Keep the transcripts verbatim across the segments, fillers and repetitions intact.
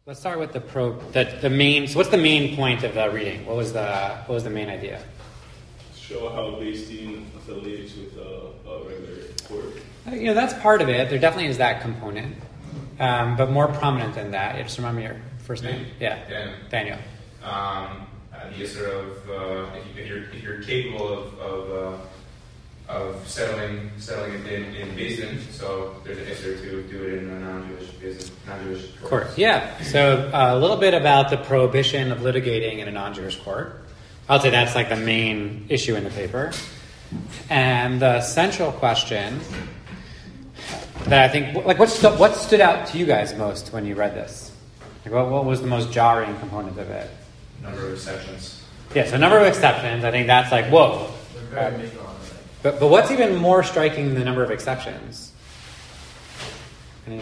Let's start with the pro. The, the main. So, what's the main point of the reading? What was the What was the main idea? Show how Beis Din affiliates with uh, a regular court. You know, that's part of it. There definitely is that component, um, but more prominent than that. Yeah, just remember your first name. Yeah, Daniel. Daniel. Um, uh, the issue of uh, if, you, if you're if you're capable of of, uh, of settling settling it in, in Beis Din, so there's an issue to do it in a non-Jewish Beis Din, non-Jewish court. Court. Yeah. So uh, a little bit about the prohibition of litigating in a non-Jewish court. I'll say that's like the main issue in the paper, and the central question that I think, like, what stu- what stood out to you guys most when you read this? Like, what, what was the most jarring component of it? Number of exceptions. Yeah, so number of exceptions. I think that's like, whoa. They're very big on it. But but what's even more striking than the number of exceptions? Any-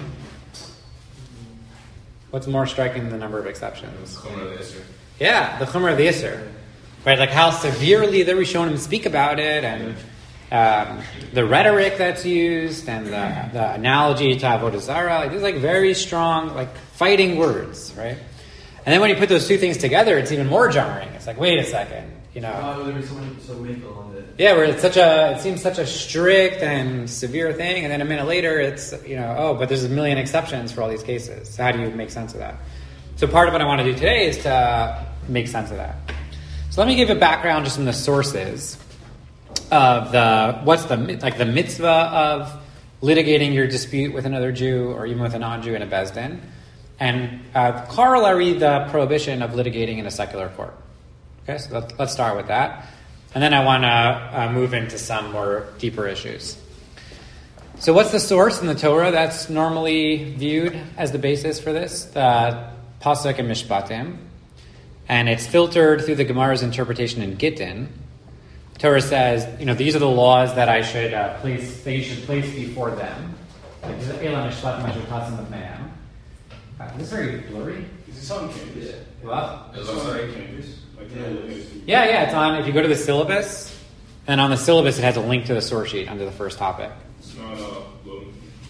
What's more striking than the number of exceptions? Chumrah of the issue. Yeah, the Chumrah of the Isser. Right, like how severely the Rishonim speak about it, and um, the rhetoric that's used, and the, the analogy to Avodah Zarah. Like, these like very strong, like fighting words, right? And then when you put those two things together, it's even more jarring. It's like, wait a second, you know? Oh, there was so many so makel on it. Yeah, where it's such a, it seems such a strict and severe thing, and then a minute later, it's, you know, oh, but there's a million exceptions for all these cases. So how do you make sense of that? So part of what I want to do today is to make sense of that. So let me give a background just in the sources of the, what's the, like the mitzvah of litigating your dispute with another Jew or even with a non-Jew in a Beis Din, and uh, corollary the prohibition of litigating in a secular court. Okay, so let, let's start with that. And then I want to uh, move into some more deeper issues. So what's the source in the Torah that's normally viewed as the basis for this? The Pasuk and Mishpatim. And it's filtered through the Gemara's interpretation in Gittin. Torah says, you know, these are the laws that I should uh, place, that you should place before them. Like, this is Eila Mishpat Mashur Tasim of Ma'am. Uh, Is this very blurry? Is this on campus? Yeah. What? Is this on campus? Like, Yeah. Yeah, yeah, it's on, if you go to the syllabus, and on the syllabus it has a link to the source sheet under the first topic. It's not uh, loading.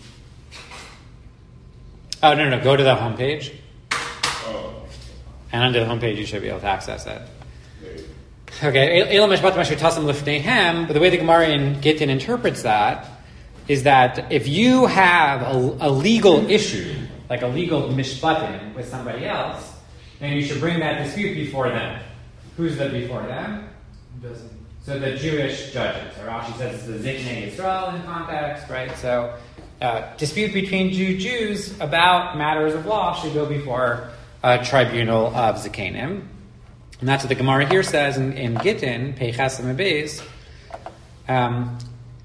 Oh, no, no, no, go to the homepage, Oh, and under the homepage you should be able to access it. okay. Okay, Eila Mishpat Mashur Tasim Lifneihem, but the way the Gemara in Gittin interprets that is that if you have a, a legal issue, like a legal mishpatim with somebody else, then you should bring that dispute before them. Who's the before them? Doesn't. So the Jewish judges. Or Rashi says it's the Ziknei Yisrael in context, right? So uh, dispute between Jew Jews about matters of law should go before a tribunal of Zikanim. And that's what the Gemara here says in, in Gittin, Peichas and Beis. Um,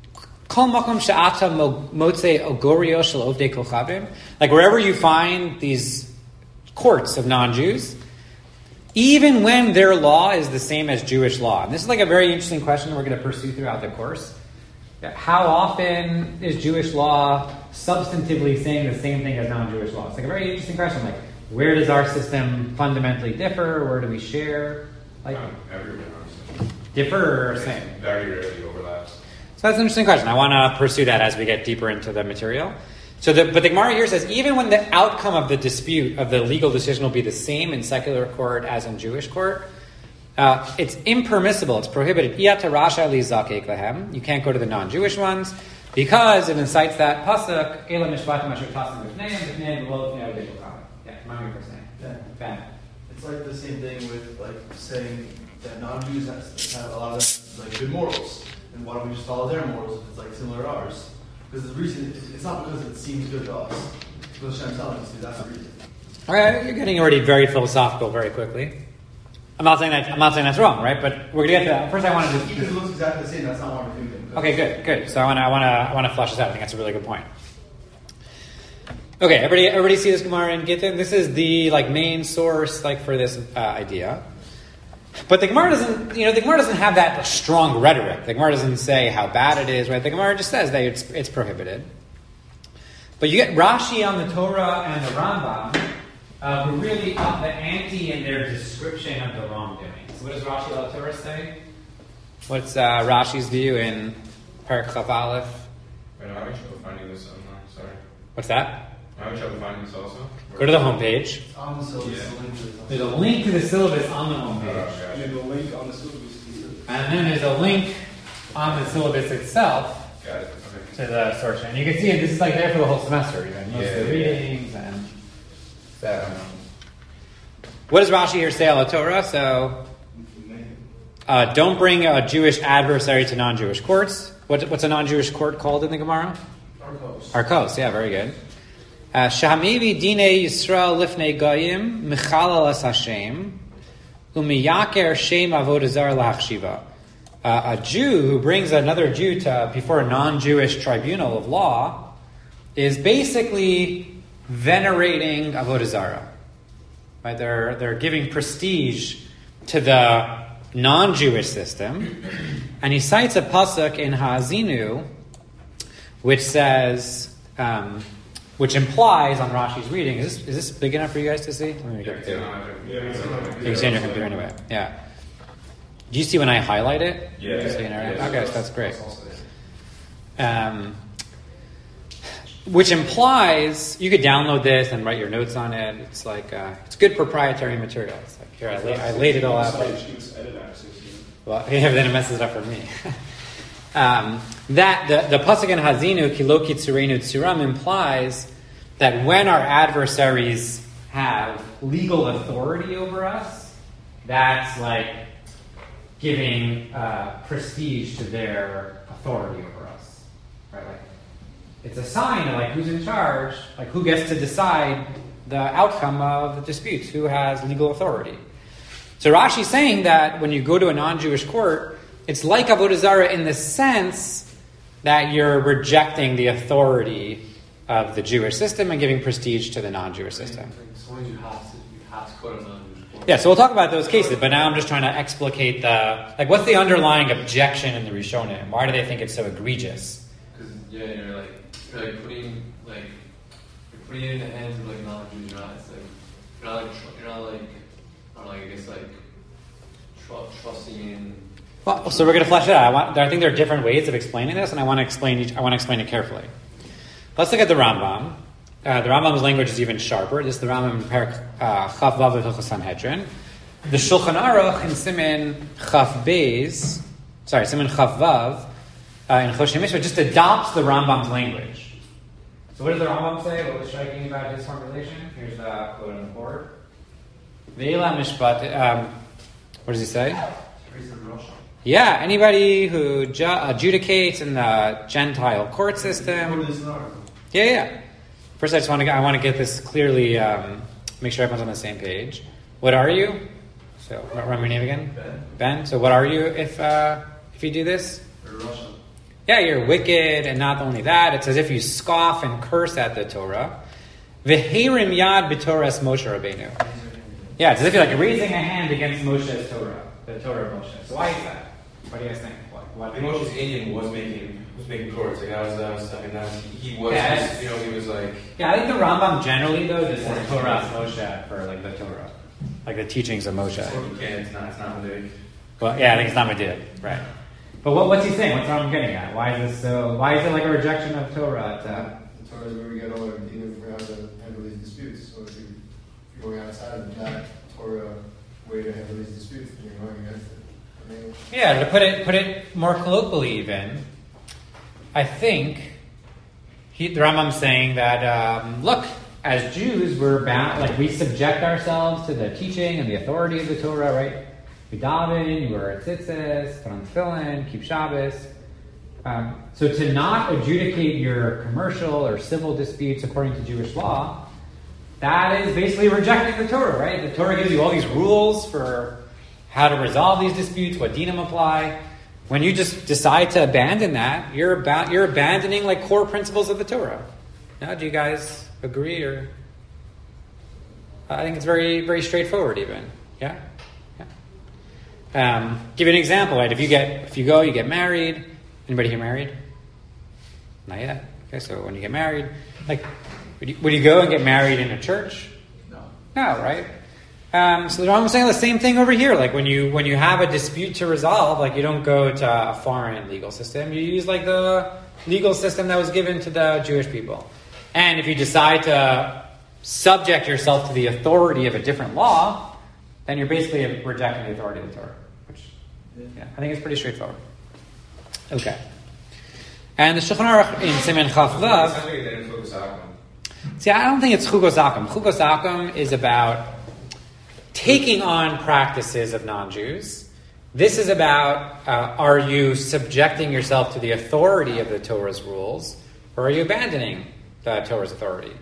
like wherever you find these courts of non-Jews, even when their law is the same as Jewish law. And this is like a very interesting question we're going to pursue throughout the course. How often is Jewish law substantively saying the same thing as non-Jewish law? It's like a very interesting question. Like, where does our system fundamentally differ? Where do we share? Like, Um, everywhere, honestly. differ or It's same? Very rarely overlaps. So that's an interesting question. I want to pursue that as we get deeper into the material. So, the, but the Gemara here says, even when the outcome of the dispute, of the legal decision will be the same in secular court as in Jewish court, uh, it's impermissible, it's prohibited. You can't go to the non-Jewish ones, because it incites that pasuk, Eila Mishpatim Asher Tasim B'fneihem, B'fneihem V'lo B'fnei Odei Kol Chai. Yeah, remind me first name. Yeah. Ben. It's like the same thing with like saying that non-Jews have, have a lot of like good morals, and why don't we just follow their morals if it's like similar to ours? Because the reason it's not because it seems good to us. It's because Hashem's telling us to. That's the reason. All right, you're getting already very philosophical very quickly. I'm not saying that. I'm not saying that's wrong, right? But we're gonna get to that. First, I want to just. Even if it looks exactly the same, that's not why we're doing it. Okay, good, good. So I want to, I want to, I want to flesh this out. I think that's a really good point. Okay, everybody, everybody see this Gemara in Gittin? This is the like main source like for this uh, idea. But the Gemara doesn't, you know, the Gemara doesn't have that strong rhetoric. The Gemara doesn't say how bad it is, right? The Gemara just says that it's it's prohibited. But you get Rashi on the Torah and the Rambam, uh, who really up the ante in their description of the wrongdoing. So what does Rashi on the Torah say? What's uh, Rashi's view in Parak Chav Aleph? Wait, no, I'm actually finding this online, sorry. What's that? I'm having trouble finding this also. Go to the homepage. It's on the syllabus. Yeah. the link to it. There's a link to the syllabus on the Oh, homepage. gotcha. And then the link on the syllabus. And then there's a link on the syllabus itself Got it. Okay. to the source. And you can see it, this is like there for the whole semester, even. Most Yeah, of the yeah. readings and so. What does Rashi here say on the Torah? So, uh, don't bring a Jewish adversary to non-Jewish courts. What, what's a non-Jewish court called in the Gemara? Arcos. Arkos, yeah, very good. Shahamivi dine Yisrael lifnei goyim michalal es Hashem umiyaker shem avodazar lahachshiva. A Jew who brings another Jew to before a non-Jewish tribunal of law is basically venerating avodah zarah. Right? They're they're giving prestige to the non-Jewish system, and he cites a pasuk in Ha'azinu, which says, um, which implies on Rashi's reading. Is this is this big enough for you guys to see? Let me Yeah, get yeah, it. yeah. Yeah, it's on You can see on your computer anyway. Yeah. Do you see when I highlight it? Yeah. You see it, right? Yeah. Okay, so that's great. Um, which implies you could download this and write your notes on it. It's like uh, it's good proprietary material. It's like here I, la- I laid it all out. there. She was edit access. You know? Well, yeah, then it messes it up for me. um, that the the pasuk in Hazinu Kilo Kitzurenu Tzuram implies that when our adversaries have legal authority over us, that's like giving uh, prestige to their authority over us, right? Like it's a sign of like who's in charge, like who gets to decide the outcome of the disputes, who has legal authority. So Rashi's saying that when you go to a non-Jewish court, it's like avodah zarah in the sense that you're rejecting the authority of the Jewish system and giving prestige to the non-Jewish system. So when you have to, you have to go to non-Jewish court. Yeah, so we'll talk about those cases, but now I'm just trying to explicate the, like, what's the underlying objection in the Rishonim? Why do they think it's so egregious? Because yeah, you're like you're like putting like you're putting it in the hands of like non-Jews. You're not. It's like you're not like tr- you're not like I don't know. I guess like tr- trusting in. Well, so we're going to flesh it out. I, want, I think there are different ways of explaining this, and I want to explain each, I want to explain it carefully. Let's look at the Rambam. Uh, the Rambam's language is even sharper. This is the Rambam in Perak uh, Chaf Vav of Hilchos Sanhedrin. The Shulchan Aruch in Siman Chaf Beis, sorry, Siman Chaf Vav uh, in Choshen Mishpat just adopts the Rambam's language. So what does the Rambam say? What was striking about his formulation? Here's the quote on the board. Ve'ela Mishpat. Um, what does he say? Yeah, anybody who ju- adjudicates in the Gentile court system. Yeah, yeah. First, I just want to I want to get this clearly. Um, make sure everyone's on the same page. What are you? So, remember your name again? Ben. Ben. So, what are you if uh, if you do this? Or Russian. Yeah, you're wicked, and not only that, it's as if you scoff and curse at the Torah. V'herim yad b'Torahs Moshe Rabbeinu. Yeah, it's as if you're like raising a hand against Moshe's Torah, the Torah of Moshe. So why is that? What do you guys think? What? I what? think Moshe's Indian was making was making courts. Like that was that was I mean that was, he was Yeah. you know he was like Yeah, I think the Rambam generally though just says Torah Moshe for like the Torah, like the teachings of Moshe. you can't it's not it's not big. Well, yeah, I think it's not Medid, right? But what, what's he saying? What's Rambam getting at? Why is this so? Why is it like a rejection of Torah? At, uh, The Torah is where we get all our data for how to handle these disputes. So if, you, if you're going outside of that Torah way to handle these disputes, then you're going against it. I mean, yeah, to put it put it more colloquially, even, I think he, the Rambam's saying that um, look, as Jews, we're bound, like we subject ourselves to the teaching and the authority of the Torah, right? We daven, you wear tzitzis, put on tefillin, keep Shabbos. Um, so to not adjudicate your commercial or civil disputes according to Jewish law, that is basically rejecting the Torah, right? The Torah gives you all these rules for how to resolve these disputes, what dinim apply. When you just decide to abandon that, you're about you're abandoning like core principles of the Torah. Now, do you guys agree? Or I think it's very very straightforward, even. Yeah. Um, give you an example, right? If you get, if you go, you get married. Anybody here married? Not yet. Okay, so when you get married, like, would you, would you go and get married in a church? No. No, right? Um, so the Rambam's saying the same thing over here. Like when you when you have a dispute to resolve, like you don't go to a foreign legal system. You use like the legal system that was given to the Jewish people. And if you decide to subject yourself to the authority of a different law, then you're basically rejecting the authority of the Torah, which yeah, I think is pretty straightforward. Okay. And the Shulchan Aruch in Siman Chaf Vav. Sounds like it didn't focus out. See, I don't think it's Chugos Akum. Chugos Akum is about taking on practices of non-Jews. This is about, uh, are you subjecting yourself to the authority of the Torah's rules, or are you abandoning the Torah's authority?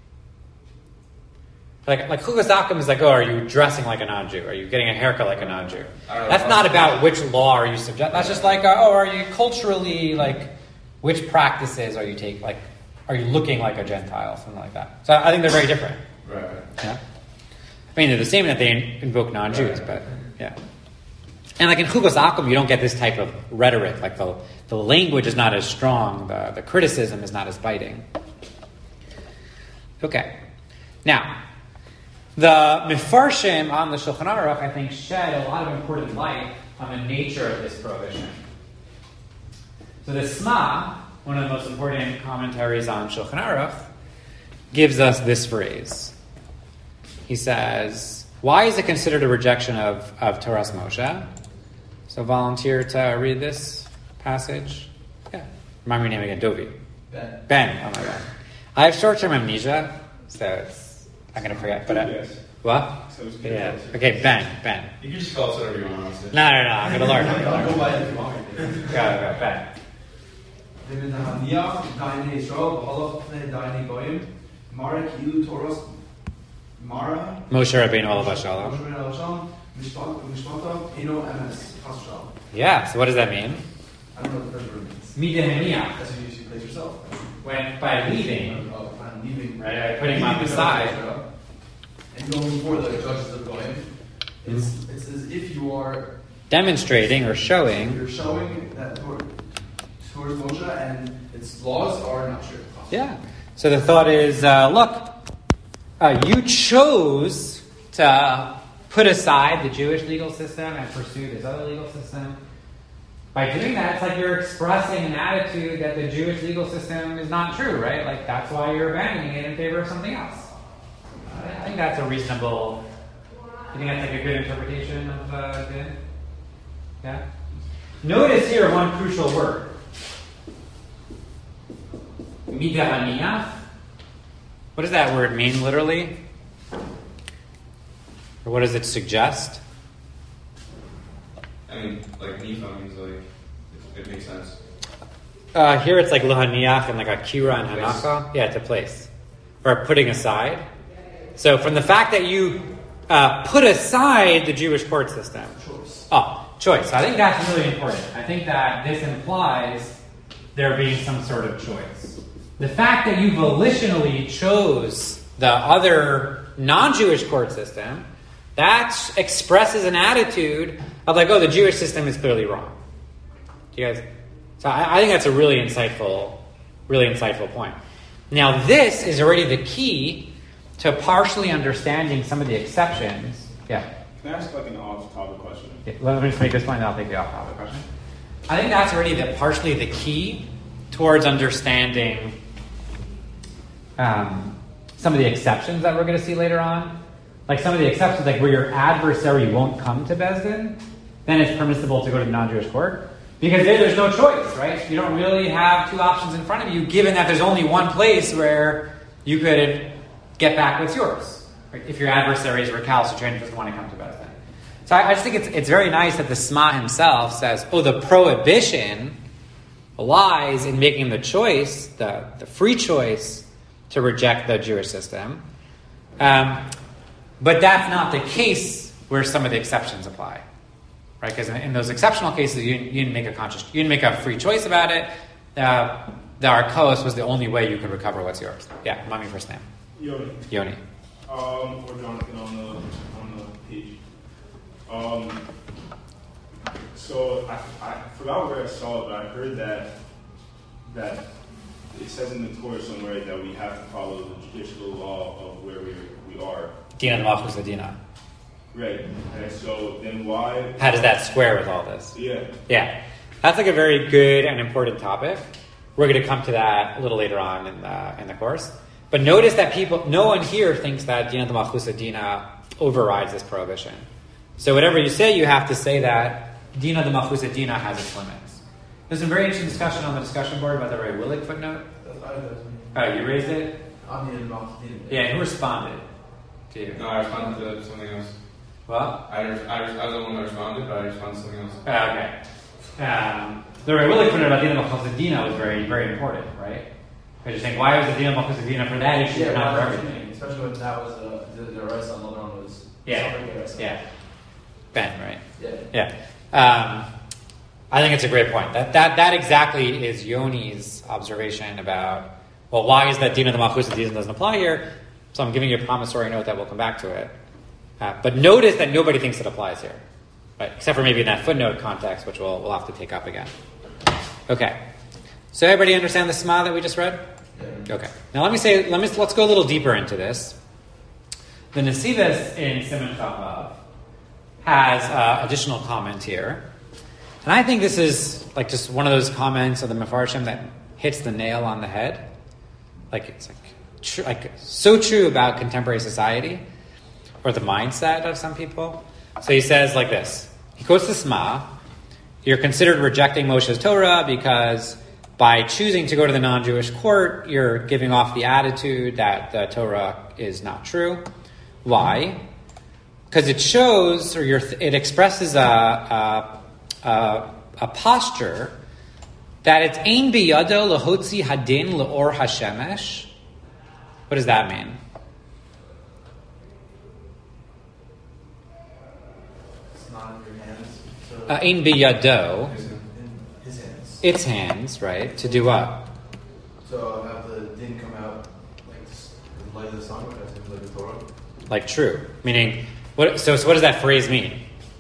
Like, like Chugos Akum is like, oh, are you dressing like a non-Jew? Are you getting a haircut like a non-Jew? That's not about which law are you subject. That's just like, uh, oh, are you culturally, like, which practices are you taking, like, are you looking like a Gentile, something like that. So I think they're very different. Right. Yeah. I mean, they're the same in that they invoke non-Jews, but yeah. And like in Chugos Akum, you don't get this type of rhetoric. Like the the language is not as strong, the, the criticism is not as biting. Okay. Now, the Mefarshim on the Shulchan Aruch, I think, shed a lot of important light on the nature of this prohibition. So the Sma, one of the most important commentaries on Shulchan Aruch, gives us this phrase. He says, why is it considered a rejection of, of Torah's Moshe? So volunteer to read this passage? Yeah. Remind me your name again, Dovi. Ben. Ben, oh my God. I have short-term amnesia, so it's, I'm going to forget. But I, Yes. what? So it's Yeah. Okay, Ben, Ben. You can just call us whatever you want, honestly. No, no, no, I'm going to learn. I'm I'll going to go learn. by it if you want me to. Go, go, Ben. David Nahaniah, Dainei Yisrael, B'halach Pnei Dainei Goyim, Mara Ki'ilu Torah's Mara, Moshe Rabbeinu Olav Shalom. Moshe Rabbeinu Olav Shalom, Mishpat- Mishpatav, Eno Emes, Chas Shalom. Yeah, so what does that mean? I don't know what that word means. Midahaniah. That's what you usually place yourself. When, by leaving, Oh, I'm leaving. right, by putting him on the side. And going before the judges of Goyim. It's, it's as if you are demonstrating or showing. you're showing that toward, towards Moshe, and its laws are not true. Yeah. So the thought is, uh, look, uh, you chose to put aside the Jewish legal system and pursue this other legal system. By doing that, it's like you're expressing an attitude that the Jewish legal system is not true, right? Like that's why you're abandoning it in favor of something else. I think that's a reasonable. You think that's like a good interpretation of uh, din? Yeah. Notice here one crucial word. Midahaniah. What does that word mean literally? Or what does it suggest? I mean, like, Nephi means, like, it, it makes sense. Uh, here it's like lahaniach and like akira and hanaka. Yeah, it's a place. Or putting aside. So from the fact that you uh, put aside the Jewish court system. Choice. Oh, choice. I think that's really important. I think that this implies there being some sort of choice. The fact that you volitionally chose the other non-Jewish court system, that expresses an attitude of like, oh, the Jewish system is clearly wrong. Do you guys? So I, I think that's a really insightful, really insightful point. Now, this is already the key to partially understanding some of the exceptions. Yeah. Can I ask like an off-topic question? Yeah, let me just make this point, and I'll take the off-topic question. I think that's already the, partially the key towards understanding um, some of the exceptions that we're going to see later on. Like some of the exceptions, like where your adversary won't come to Beis Din, then it's permissible to go to the non-Jewish court. Because there, there's no choice, right? You don't really have two options in front of you, given that there's only one place where you could get back what's yours. Right? If your adversary is recalcitrant and doesn't want to come to Beis Din. So I, I just think it's it's very nice that the Sma himself says, oh, the prohibition lies in making the choice, the, the free choice, to reject the Jewish system. Um, but that's not the case where some of the exceptions apply. Right? Because in, in those exceptional cases, you, you didn't make a conscious, you didn't make a free choice about it. Uh, the Archos was the only way you could recover what's yours. Yeah, remind me first name. Yoni. Yoni. Um, or Jonathan on the on the page. Um, so I, I forgot where I saw it, but I heard that that it says in the Torah somewhere that we have to follow the judicial law of where we we are. Dina Malchus Adina. Right. And so then why? How does that square with all this? Yeah. Yeah, that's like a very good and important topic. We're going to come to that a little later on in the in the course. But notice that people, no one here thinks that Dina de Malchus Dina overrides this prohibition. So whatever you say, you have to say that Dina de Malchus Dina has its limits. There's a very interesting discussion on the discussion board about the Ray Willig footnote. That's what I did. Oh, you raised it? I'm the inbox. Yeah, and who responded to you? No, I responded to something else. Well? I, res- I, res- I was the one that responded, but I responded to something else. Oh, okay. Um, the Ray Willig footnote about Dina de Malchus Dina was very, very important, right? I just think, why was the Dina de Malchus Dina for that issue, Yeah, but not for well, everything? especially when that was uh, the the arrest on Lebanon was Yeah. something the arrest on. Yeah. Ben, right? Yeah. Yeah. Um, I think it's a great point. That that that exactly is Yoni's observation about, well, why is that Dina de Malchus Dina doesn't apply here? So I'm giving you a promissory note that we'll come back to it. Uh, but notice that nobody thinks it applies here, right? Except for maybe in that footnote context, which we'll we'll have to take up again. Okay. So everybody understand the Sma that we just read? Yeah. Okay. Now let me say, let me let's go a little deeper into this. The Nesivos in Siman Chavav has uh, additional comment here, and I think this is like just one of those comments of the Mefarshim that hits the nail on the head. Like it's like tr- like so true about contemporary society or the mindset of some people. So he says like this. He quotes the Sma. You're considered rejecting Moshe's Torah because by choosing to go to the non-Jewish court, you're giving off the attitude that the Torah is not true. Why? Because it shows, or you're, it expresses a, a, a, a posture that it's ein biyado lahotzi hadin leor hashemesh. What does that mean? It's not in your hands. So Uh, ein biyado, in his hands. its hands, right? To do what? So have the din come out like this, in light of the sun, as in like the Torah. Like true. Meaning, what? So, so what does that phrase mean?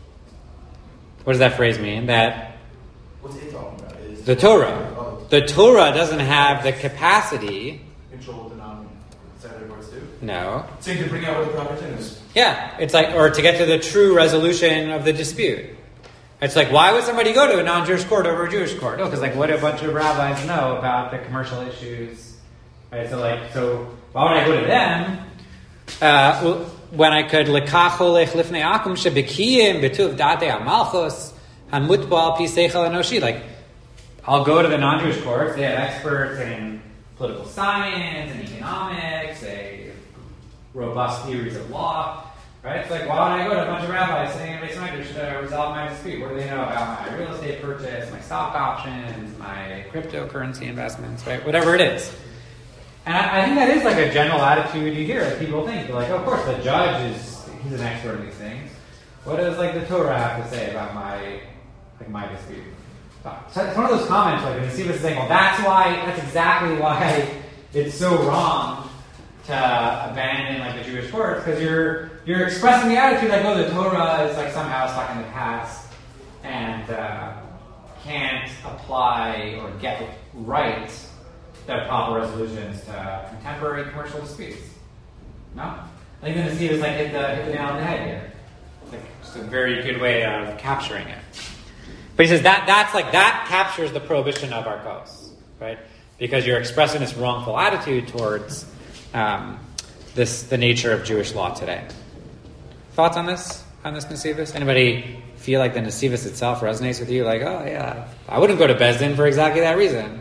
What does that phrase mean? That What's it talking about? Is the Torah, Oh, the Torah doesn't have the capacity. control the non-secular courts do. No. So you can bring out what the proper thing is. Yeah, it's like, or to get to the true resolution of the dispute. It's like, why would somebody go to a non-Jewish court over a Jewish court? Oh, because like, what do a bunch of rabbis know about the commercial issues? Right. So like, so why would I go to them? Uh, well, when I could lekacholech lifnei akum shebekiyim betuv date amalchus hamutbal piseichel anoshi. Like, I'll go to the non-Jewish courts. They have experts in political science and economics. They have robust theories of law. Right? It's like, why would I go to a bunch of rabbis sitting in a basement should I resolve my dispute? What do they know about my real estate purchase, my stock options, my cryptocurrency investments, right? Whatever it is. And I, I think that is like a general attitude you hear that people think. They're like, oh, of course, the judge is, he's an expert in these things. What does like the Torah have to say about my, like my dispute? So it's one of those comments like when you see this saying, well, that's why, that's exactly why it's so wrong to abandon like the Jewish courts, because you're you're expressing the attitude like, oh, the Torah is like somehow stuck in the past and uh, can't apply or get right the proper resolutions to contemporary commercial disputes. No, I think the Nesivos like hit the hit the nail on the head here. It's like just a very good way of capturing it. But he says that that's like that captures the prohibition of our cause, right? Because you're expressing this wrongful attitude towards um, this the nature of Jewish law today. Thoughts on this? On this Nesivos? Anybody feel like the Nesivos itself resonates with you? Like, oh yeah, I wouldn't go to Beis Din for exactly that reason.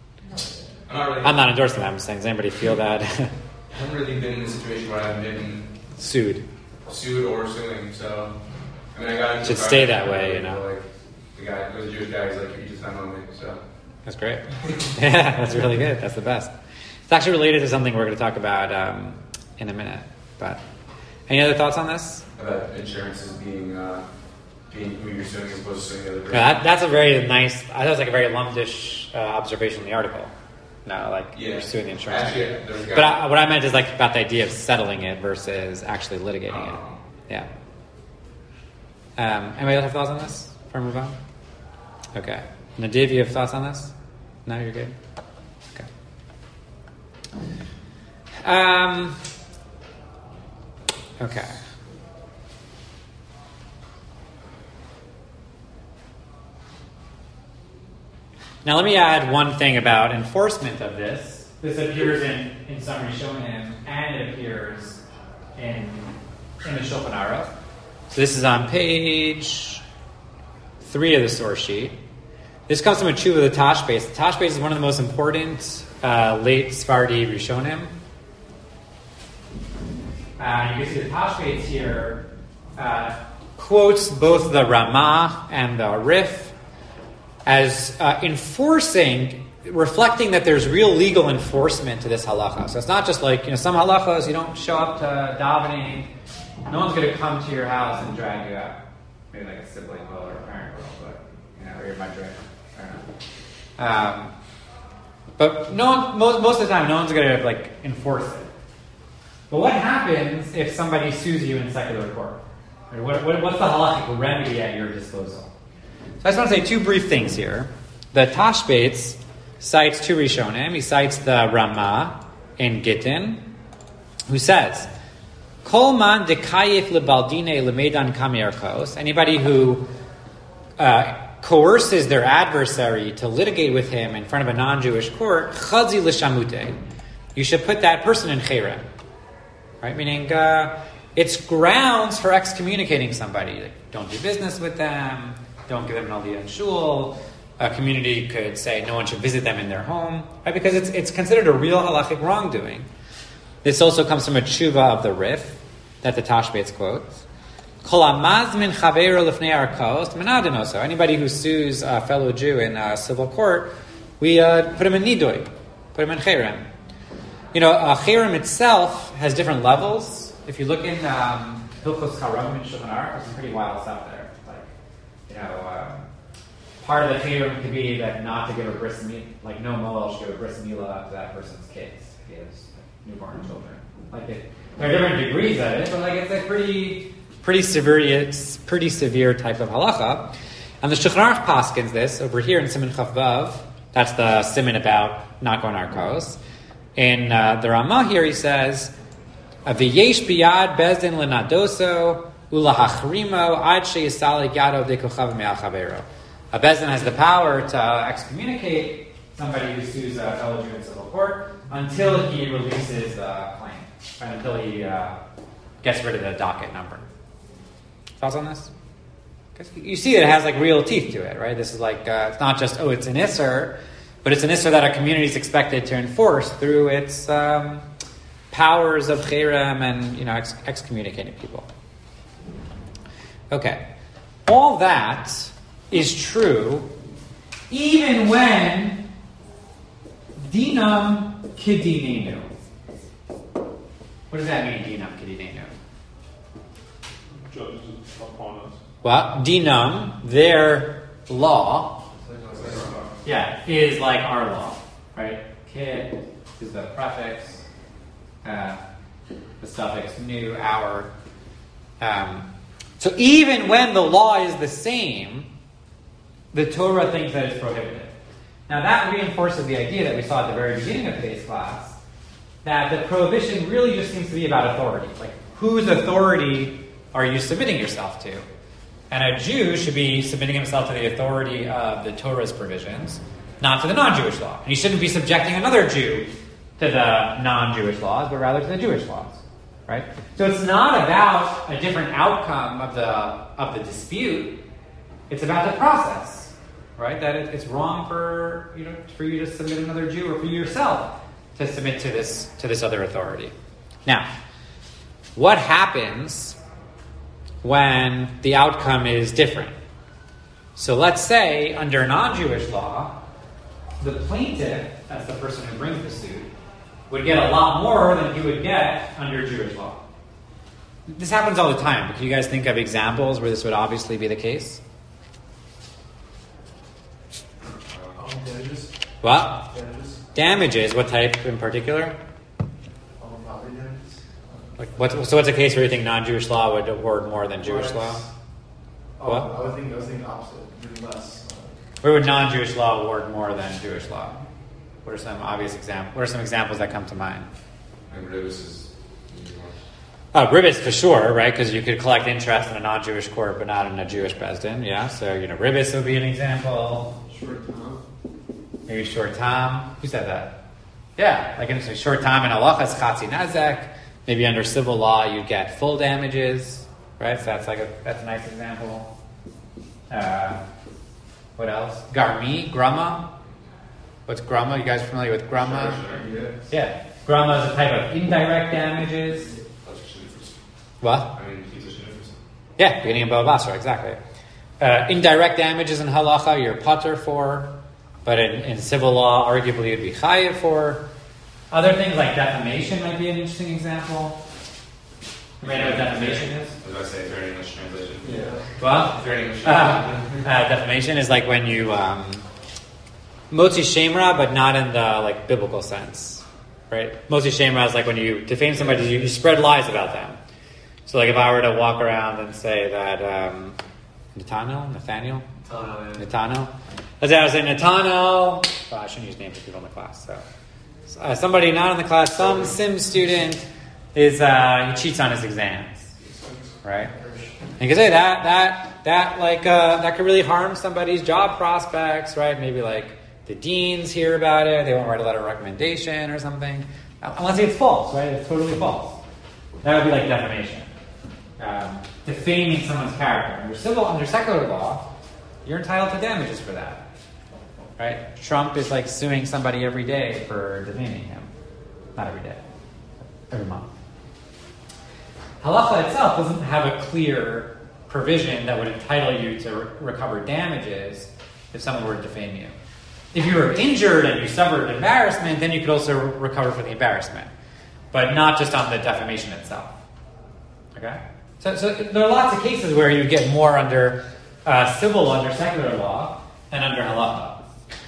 I'm not really. I'm not endorsing that. I'm saying, does anybody feel that I haven't really been in a situation where I've been sued? sued or suing. So, I mean, I got into Should a stay fight that with, way, you know. Like the guy, it was a Jewish guy. He's like, you just time on me. So, That's great. Yeah, that's really good. That's the best. It's actually related to something we're going to talk about um, in a minute. But any other thoughts on this? about insurances being uh, being who you're suing as opposed to suing the other person. Yeah, that, that's a very nice. I thought it was like a very lumdish uh, observation in the article. No, like Yeah. you're suing the insurance. Actually, company. there was a guy. But I, what I meant is like about the idea of settling it versus actually litigating it. Oh. Yeah. Um, anybody else have thoughts on this before we move on? Okay. Nadiv, you have thoughts on this? No, you're good? Okay. Um, okay. Now let me add one thing about enforcement of this This appears in, in some Rishonim, and it appears in, in the Shulchan Aruch. So this is on page three of the source sheet. This comes from a tshuva of the Tashbetz. The Tashbetz is one of the most important uh, late Sephardi Rishonim. Uh, you can see the Tashbetz here uh, quotes both the Ramah and the Rif as uh, enforcing, reflecting that there's real legal enforcement to this halacha. So it's not just like, you know, some halachas, you don't show up to davening, no one's going to come to your house and drag you out. Maybe like a sibling will or a parent will, but, you know, or your mother. I don't know. Um, but no one, most, most of the time, no one's going to like enforce it. But what happens if somebody sues you in secular court? Or what, what, what's the halachic remedy at your disposal? So I just want to say two brief things here. The Tashbetz cites two Rishonim. He cites the Ramah in Gittin, who says, Kol man dekayif lebaldine lemedan kamirkos. Anybody who uh, coerces their adversary to litigate with him in front of a non-Jewish court, chadzi l'shamute. You should put that person in cherem. Right? Meaning, uh, it's grounds for excommunicating somebody. Like, don't do business with them. Don't give them an aliyah in shul. A community could say no one should visit them in their home, right? Because it's it's considered a real halachic wrongdoing. This also comes from a tshuva of the Rif that the Tashbetz quotes. Kol hamazmin chaveiro lifnei arkos menadinoso. Anybody who sues a fellow Jew in a civil court, we uh, put him in nidui, put him in cherem. You know, uh, cherem itself has different levels. If you look in um, Hilchos Charom in Shulchan Aruch, there's some pretty wild stuff there. Like, you know, um, part of the cherem could be that not to give a bris milah, like no moel should give a bris milah to that person's kids. He has newborn children. Like it, there are different degrees of it, but like it's a pretty, pretty severe, it's pretty severe type of halacha. And the Shulchan Aruch paskins this over here in Siman Chaf Vav. That's the siman about not going arkos. In uh, the Ramah here, he says, "V'yesh biyad bezdin lenadoso ulahachrimo ad sheyisalik yado dekochav me'al chavero." A bezdin has the power to excommunicate somebody who sues a fellow Jew in civil court until he releases the claim, and until he uh, gets rid of the docket number. Thoughts on this? You see, it has like real teeth to it, right? This is like uh, it's not just oh, it's an isser. But it's an issur that a community is expected to enforce through its um, powers of cherem and, you know, ex- excommunicating people. Okay. All that is true even when dinam kidinenu. What does that mean, dinam kidinenu? Judges upon us. What? Dinam, their law, yeah, is like our law, right? Kid is the prefix, uh, the suffix new, our. Um, so even when the law is the same, the Torah thinks that it's prohibited. Now that reinforces the idea that we saw at the very beginning of today's class, that the prohibition really just seems to be about authority. Like, whose authority are you submitting yourself to? And a Jew should be submitting himself to the authority of the Torah's provisions, not to the non-Jewish law. And he shouldn't be subjecting another Jew to the non-Jewish laws, but rather to the Jewish laws. Right? So it's not about a different outcome of the of the dispute. It's about the process. Right? That it, it's wrong for you know for you to submit another Jew or for you yourself to submit to this to this other authority. Now, what happens when the outcome is different? So let's say under non-Jewish law, the plaintiff, that's the person who brings the suit, would get a lot more than he would get under Jewish law. This happens all the time. Can you guys think of examples where this would obviously be the case? Um, damages. What? Damages. Damages, what type in particular? Um, property damages. Like what, so what's a case where you think non-Jewish law would award more than Jewish law? Oh, What? I was thinking, I was thinking opposite, really less. Uh, Where would non-Jewish law award more than Jewish law? What are some obvious examples? What are some examples that come to mind? And Ribis is Uh, Ribis for sure, right? Because you could collect interest in a non-Jewish court, but not in a Jewish bezdin. Yeah, so you know, Ribis would be an example. Short time. Maybe short time. Who said that? Yeah, like in a short time in halacha it's chatzi nazek. Maybe under civil law you get full damages, right? So that's like a that's a nice example. Uh, what else? Garmi, grama. What's grama? You guys familiar with grama? Sure, sure. Yeah, grama is a type of indirect damages. What? I mean, Yeah, beginning of Bava Basra, exactly. Uh, indirect damages in halacha you're patur for, but in, in civil law, arguably you'd be chayiv for. Other things like defamation might be an interesting example. You may know what defamation is? I was about to say, is there an English translation? Yeah. Well, Is there an English uh, translation? uh, defamation is like when you um, motzi shemra, but not in the like biblical sense, right? Motzi shemra is like when you defame somebody, you, you spread lies about them. So, like if I were to walk around and say that um, Nathaniel, Nathaniel, Oh, yeah. Nathaniel, let's say I was saying Nathaniel. Well, I shouldn't use names of people in the class. So, uh, somebody not in the class, some sim student is uh, he cheats on his exams, right? And you can say that that that like uh, that could really harm somebody's job prospects, right? Maybe like the deans hear about it, they won't write a letter of recommendation or something. Unless it's false, right? It's totally false. That would be like defamation. Um, defaming someone's character. Under civil, under secular law, you're entitled to damages for that. Right? Trump is like suing somebody every day for defaming him. Not every day. Every month. Halacha itself doesn't have a clear provision that would entitle you to re- recover damages if someone were to defame you. If you were injured and you suffered embarrassment, then you could also re- recover for the embarrassment. But not just on the defamation itself. Okay? So, so there are lots of cases where you get more under uh, civil, under secular law, than under halacha.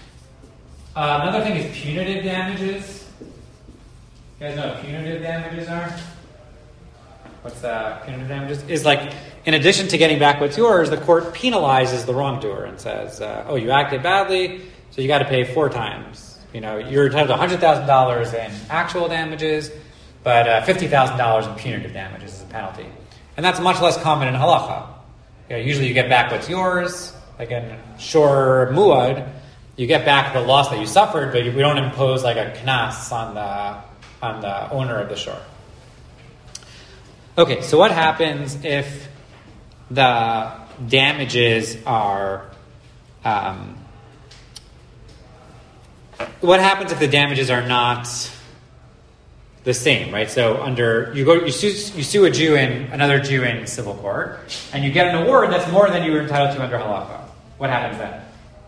Uh, another thing is punitive damages. You guys know what punitive damages are? What's that? Punitive damages? Is like, in addition to getting back what's yours, the court penalizes the wrongdoer and says, uh, oh, you acted badly, so you got to pay four times. You know, you're entitled to one hundred thousand dollars in actual damages, but uh, fifty thousand dollars in punitive damages is a penalty. And that's much less common in halacha. You know, usually you get back what's yours. Like in shor muad, you get back the loss that you suffered, but we don't impose like a knas on the on the owner of the shor. Okay, so what happens if the damages are... Um, what happens if the damages are not the same, right? So under you go, you sue, you sue a Jew in another Jew in civil court, and you get an award that's more than you were entitled to under halacha. What happens then?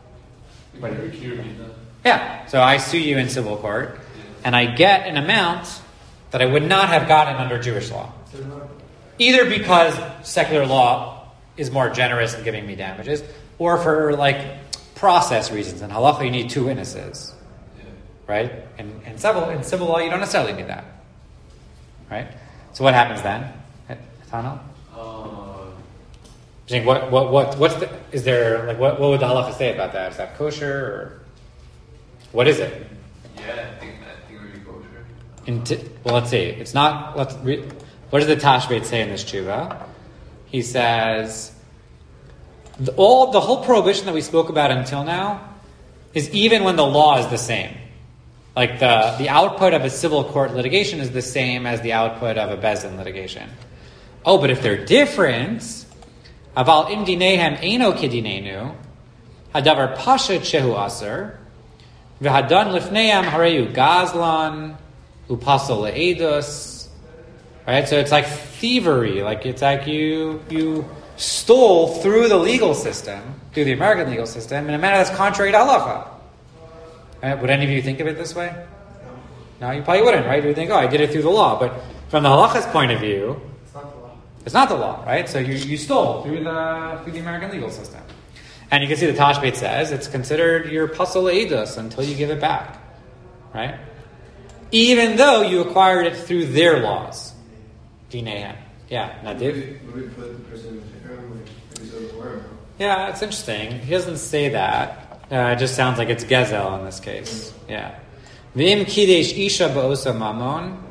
What Can you repeat that? Yeah. So I sue you in civil court, and I get an amount that I would not have gotten under Jewish law, either because secular law is more generous in giving me damages, or for like process reasons. In halacha, you need two witnesses. Right? In, in, civil, in civil law, you don't necessarily need that. Right? So what happens then? Tano? Uh, Think what, what, what, what's the, is there, like, what, what would the halacha say about that? Is that kosher, or what is it? yeah, I think I think it would be kosher. In t- well, let's see. It's not, let's re- what does the Tashbet say in this tshuva? He says, the, all, the whole prohibition that we spoke about until now is even when the law is the same. Like the, the output of a civil court litigation is the same as the output of a Bezdin litigation. Oh, but if they're different, aval im dinehem eino kidinenu, hadavar pashat shehu aser, v'hadan lifneam hareyu gazlan, upasol le'edus. Right? So it's like thievery. Like it's like you you stole through the legal system, through the American legal system, in a manner that's contrary to halacha. Right? Would any of you think of it this way? No, you probably wouldn't, right? You would think, oh, I did it through the law. But from the halacha's point of view, It's not the law. it's not the law, right? So you, you stole through the through the American legal system. And you can see the Tashbet says it's considered your pasol le'edus until you give it back. Right? Even though you acquired it through their laws. Dinehem. Yeah, Nadiv? Would we put the person in the harem, like, if he's over the worm? Yeah, it's interesting. He doesn't say that. Uh, it just sounds like it's gezel in this case. Yeah. V'im kidesh isha ba'osa mamon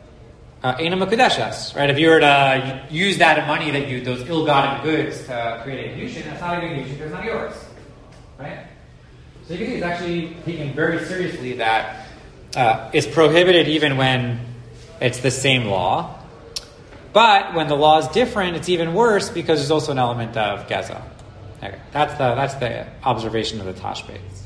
ena makudeshas. Right? If you were to use that money that you, those ill-gotten goods to create a kedushin, that's not a good kedushin because it's not yours. Right? So you can see it's actually taken very seriously that uh, it's prohibited even when it's the same law. But when the law is different, it's even worse because there's also an element of geza. Okay, that's the that's the observation of the Tashbetz.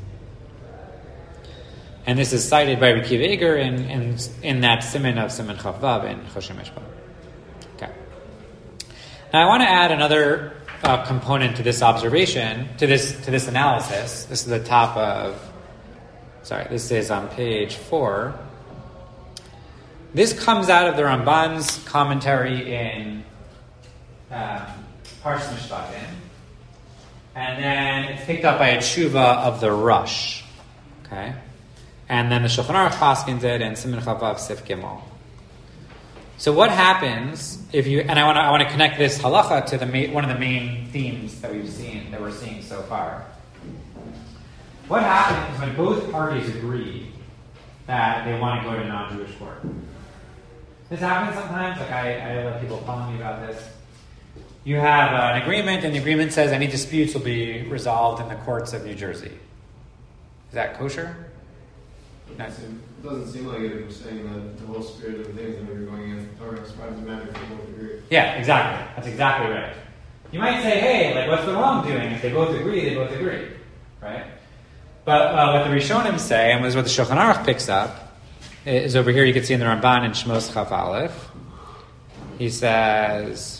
And this is cited by Rabbi Akiva Eiger in, in, in that siman of Siman Chav Vav in Choshen Mishpat. Okay. Now I want to add another uh, component to this observation, to this to this analysis. This is the top of, sorry, this is on page four. This comes out of the Ramban's commentary in um, Parshas Mishpatim, and then it's picked up by a tshuva of the Rush. Okay. And then the Shulchan Aruch paskins it, and Siman Chavav Sif Gimel. So what happens if you? And I want to I want to connect this halacha to the ma- one of the main themes that we've seen that we're seeing so far. What happens when both parties agree that they want to go to non-Jewish court? This happens sometimes. Like I, I have people calling me about this. You have uh, an agreement, and the agreement says any disputes will be resolved in the courts of New Jersey. Is that kosher? It doesn't seem- it doesn't seem like it if you're saying that the whole spirit of the things that maybe going against the Torah. So why does it matter if they both agree? Yeah, exactly. That's exactly right. You might say, hey, like, what's the wrong doing? If they both agree, they both agree. Right? But uh, what the Rishonim say, and was what the Shulchan Aruch picks up, is over here you can see in the Ramban in Shmos Chaf Aleph. He says,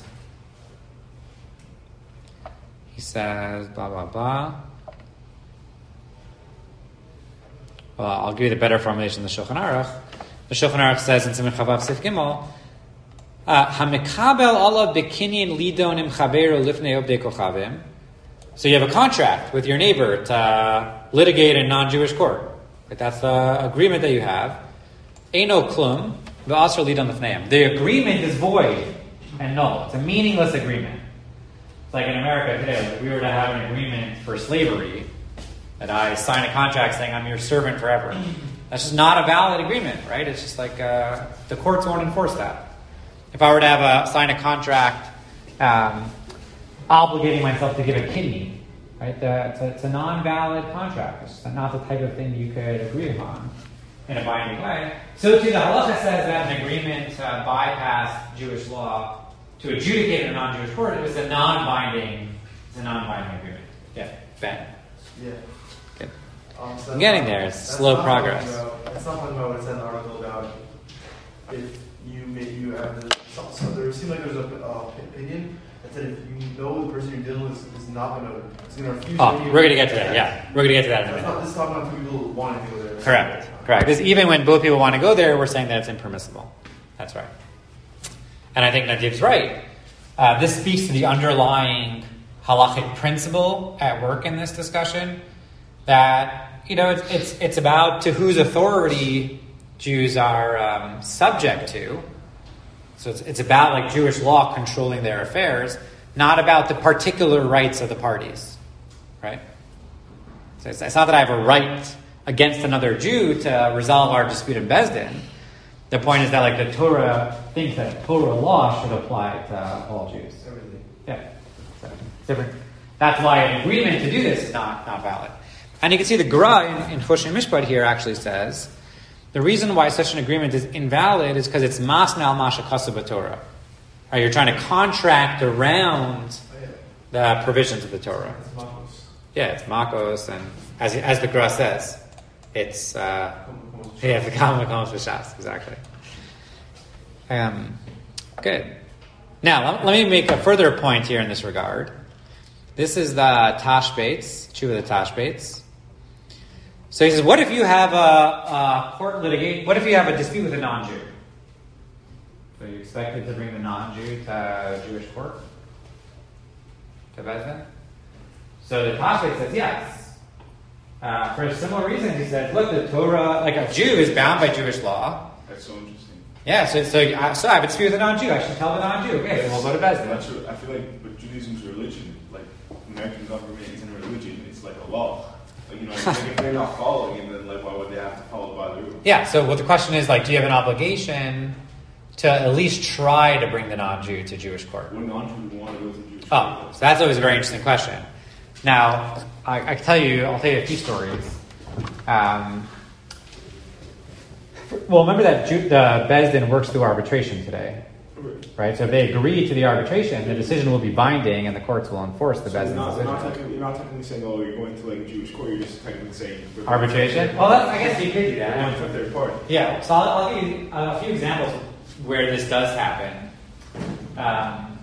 he says, blah, blah, blah. Well, I'll give you the better formulation than the Shulchan Aruch. The Shulchan Aruch says in Siman Chavav Sif Gimel, Hamekabel Allah bekinyin lidon im chaberu lifnei obdei kochavim. So you have a contract with your neighbor to litigate in non-Jewish court. Right? That's the agreement that you have. Eino klum v'asr lidon lifneim. The agreement is void and null. It's a meaningless agreement. It's like in America today, if we were to have an agreement for slavery, that I sign a contract saying I'm your servant forever. That's just not a valid agreement, right? It's just like uh, the courts won't enforce that. If I were to have a sign a contract um, obligating myself to give a kidney, right? The, it's, a, it's a non-valid contract. It's not the type of thing you could agree upon in a binding way. So too, the halacha says that an agreement uh, bypassed Jewish law to adjudicate in a non-Jewish court. It was a non-binding, it's a non-binding agreement. Yeah, Ben. Yeah. Good. Um, so I'm getting not- there. It's that's slow not progress. talking About, that's not talking about what it said in the article about if you may, you have the, so, so there seemed like there was a uh, opinion that said if you know the person you're dealing with is not going to is going to refuse. Oh, any- we're going to get to that. Yeah, we're going to get to that in a That's minute. not, this is talking about two people wanting to go there. Correct. Correct. Because even when both people want to go there, we're saying that it's impermissible. That's right. And I think Nadiv's right. Uh, this speaks to the underlying halachic principle at work in this discussion. That, you know, it's it's, it's about to whose authority Jews are um, subject to. So it's, it's about like Jewish law controlling their affairs, not about the particular rights of the parties, right? So it's, it's not that I have a right against another Jew to resolve our dispute in Bezdin. The point is that like the Torah thinks that Torah law should apply to all Jews. Everything. Yeah, so it's different. That's why an agreement to do this is not, not valid. And you can see the Gra in, in Choshen Mishpat here actually says the reason why such an agreement is invalid is because it's masna al mashakasu b'Torah. Right, you're trying to contract around Oh, yeah. the provisions of the Torah. It's Makos. Yeah, it's makos, and as as the Gra says, it's uh, yeah, the common comes with Shas, exactly. Um, good. Now let, let me make a further point here in this regard. This is the Tashbetz, Tshuva the Tashbetz. So he says, what if you have a, a court litigate? What if you have a dispute with a non-Jew? So you expected to bring the non-Jew to a Jewish court? To Bezdin? So the Tashbetz says yes. Uh, for a similar reason, he said, look, the Torah, like a Jew is bound by Jewish law. That's so interesting. Yeah, so so, I, so I have a dispute with a non-Jew. I should tell the non-Jew, okay, then we'll go to Bezdin. That's true. I feel like, but Judaism's a religion. Like American government isn't a religion; it's like a law. Like, you know, like if they're not following it, then like why would they have to follow by the rules? Yeah, so what the question is, like, do you have an obligation to at least try to bring the non-Jew to Jewish court? Would non-Jews want to go to Jewish? Oh, so that's always a very interesting question. Now, I, I can tell you, I'll tell you a few stories. Um, Well, remember that Ju- the Bezdin works through arbitration today, right? So if they agree to the arbitration, the decision will be binding, and the courts will enforce the So you're Bezdin's not, you're, decision. not technically, you're not technically saying, oh, you're going to like a Jewish court. You're just technically saying we're- Arbitration? Well, that's, I guess you could do We're going to a that. third party. Yeah, so I'll, I'll give you a few examples where this does happen. Um,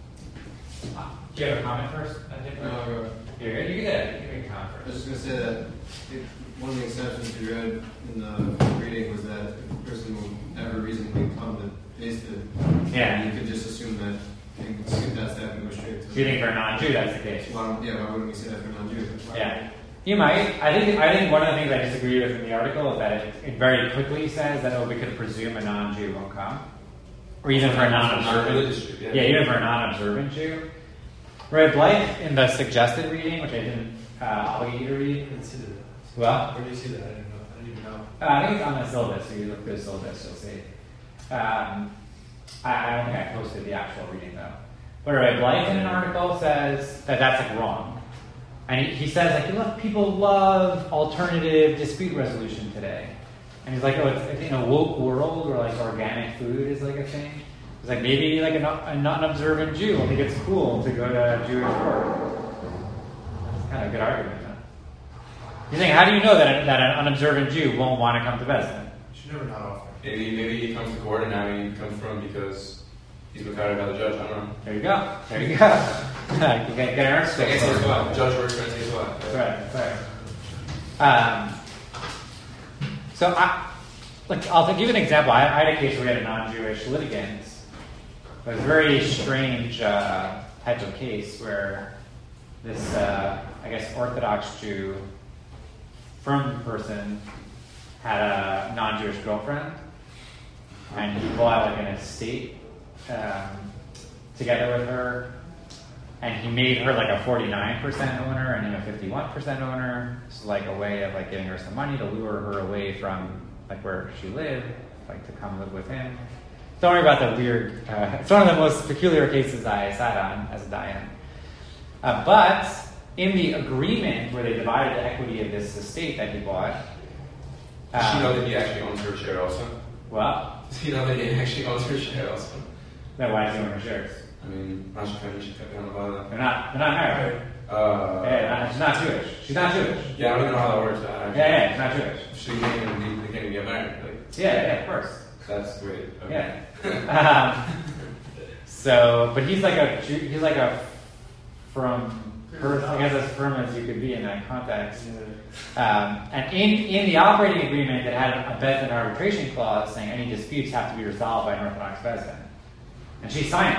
do you have a comment first? I think? No, go. You're good? You can get it. You can make a comment I was first. just gonna say that if one of the exceptions we read in the reading was that if a person will ever reasonably come to Bezdin, Yeah. you could just assume that and skip that step and go straight to. Do you think for a non-Jew that's the case? Why, yeah, why wouldn't we say that for non-Jews? Why- Yeah. You might. I think I think one of the things I disagree with in the article is that it, it very quickly says that, oh, we could presume a non-Jew won't come. Or even for a non-observant. Non-religious Jew, yeah. Yeah, even for a non-observant Jew. Right, Blythe in the suggested reading, which I didn't uh, obligate you to read. I didn't see that. Well, Where do you see that? I didn't know. I didn't even know. uh, I think it's on the syllabus. So you look through the syllabus, you'll see. Um, I, I don't think I posted the actual reading though. But right, Blythe in an article says that that's like wrong, and he, he says like, look, people love alternative dispute resolution today, and he's like, oh, it's in a woke world where like organic food is like a thing. It's like maybe like a, non- a non-observant Jew will think it's cool to go to Jewish court. That's kind of a good argument, huh? You're saying, how do you know that, a, that an unobservant Jew won't want to come to Bezdin? You should never not offer. Maybe maybe he comes to court and now he comes from because he's been carried by the judge. I don't know. There you go. There you go. you get, get an earnest I guess score. he's what? Judge works for his what? That's right. That's right. Um, so I, like, I'll give you an example. I, I had a case where we had a non-Jewish litigant. It was a very strange uh, type of case where this, uh, I guess, Orthodox Jew firm person had a non-Jewish girlfriend, and he bought like an estate um, together with her, and he made her like a forty-nine percent owner and him a fifty-one percent owner. It's like a way of like giving her some money to lure her away from like where she lived, like to come live with him. Don't worry about the weird. Uh, it's one of the most peculiar cases I sat on as a Dayan. Uh, but in the agreement where they divided the equity of this estate that he bought, Does she um, know that he actually owns her share also? well, Does he know that he actually owns her share also? then why is he own her shares? I mean, Rasha Penny, she kept on about They're not. They're not married. that. Uh, Yeah, not- she's not Jewish. She's not Jewish. yeah, I don't even know how that works. I, Yeah, yeah, she's not Jewish. So you can't even, be- they can't even get married. Like, Yeah, yeah, of course. that's great. Okay. Yeah. um, so, but he's like a Jew- he's like a from I guess as firm as you could be in that context. Um, and in in the operating agreement, that had a Bezdin arbitration clause saying any disputes have to be resolved by an Orthodox Bezdin, and she signed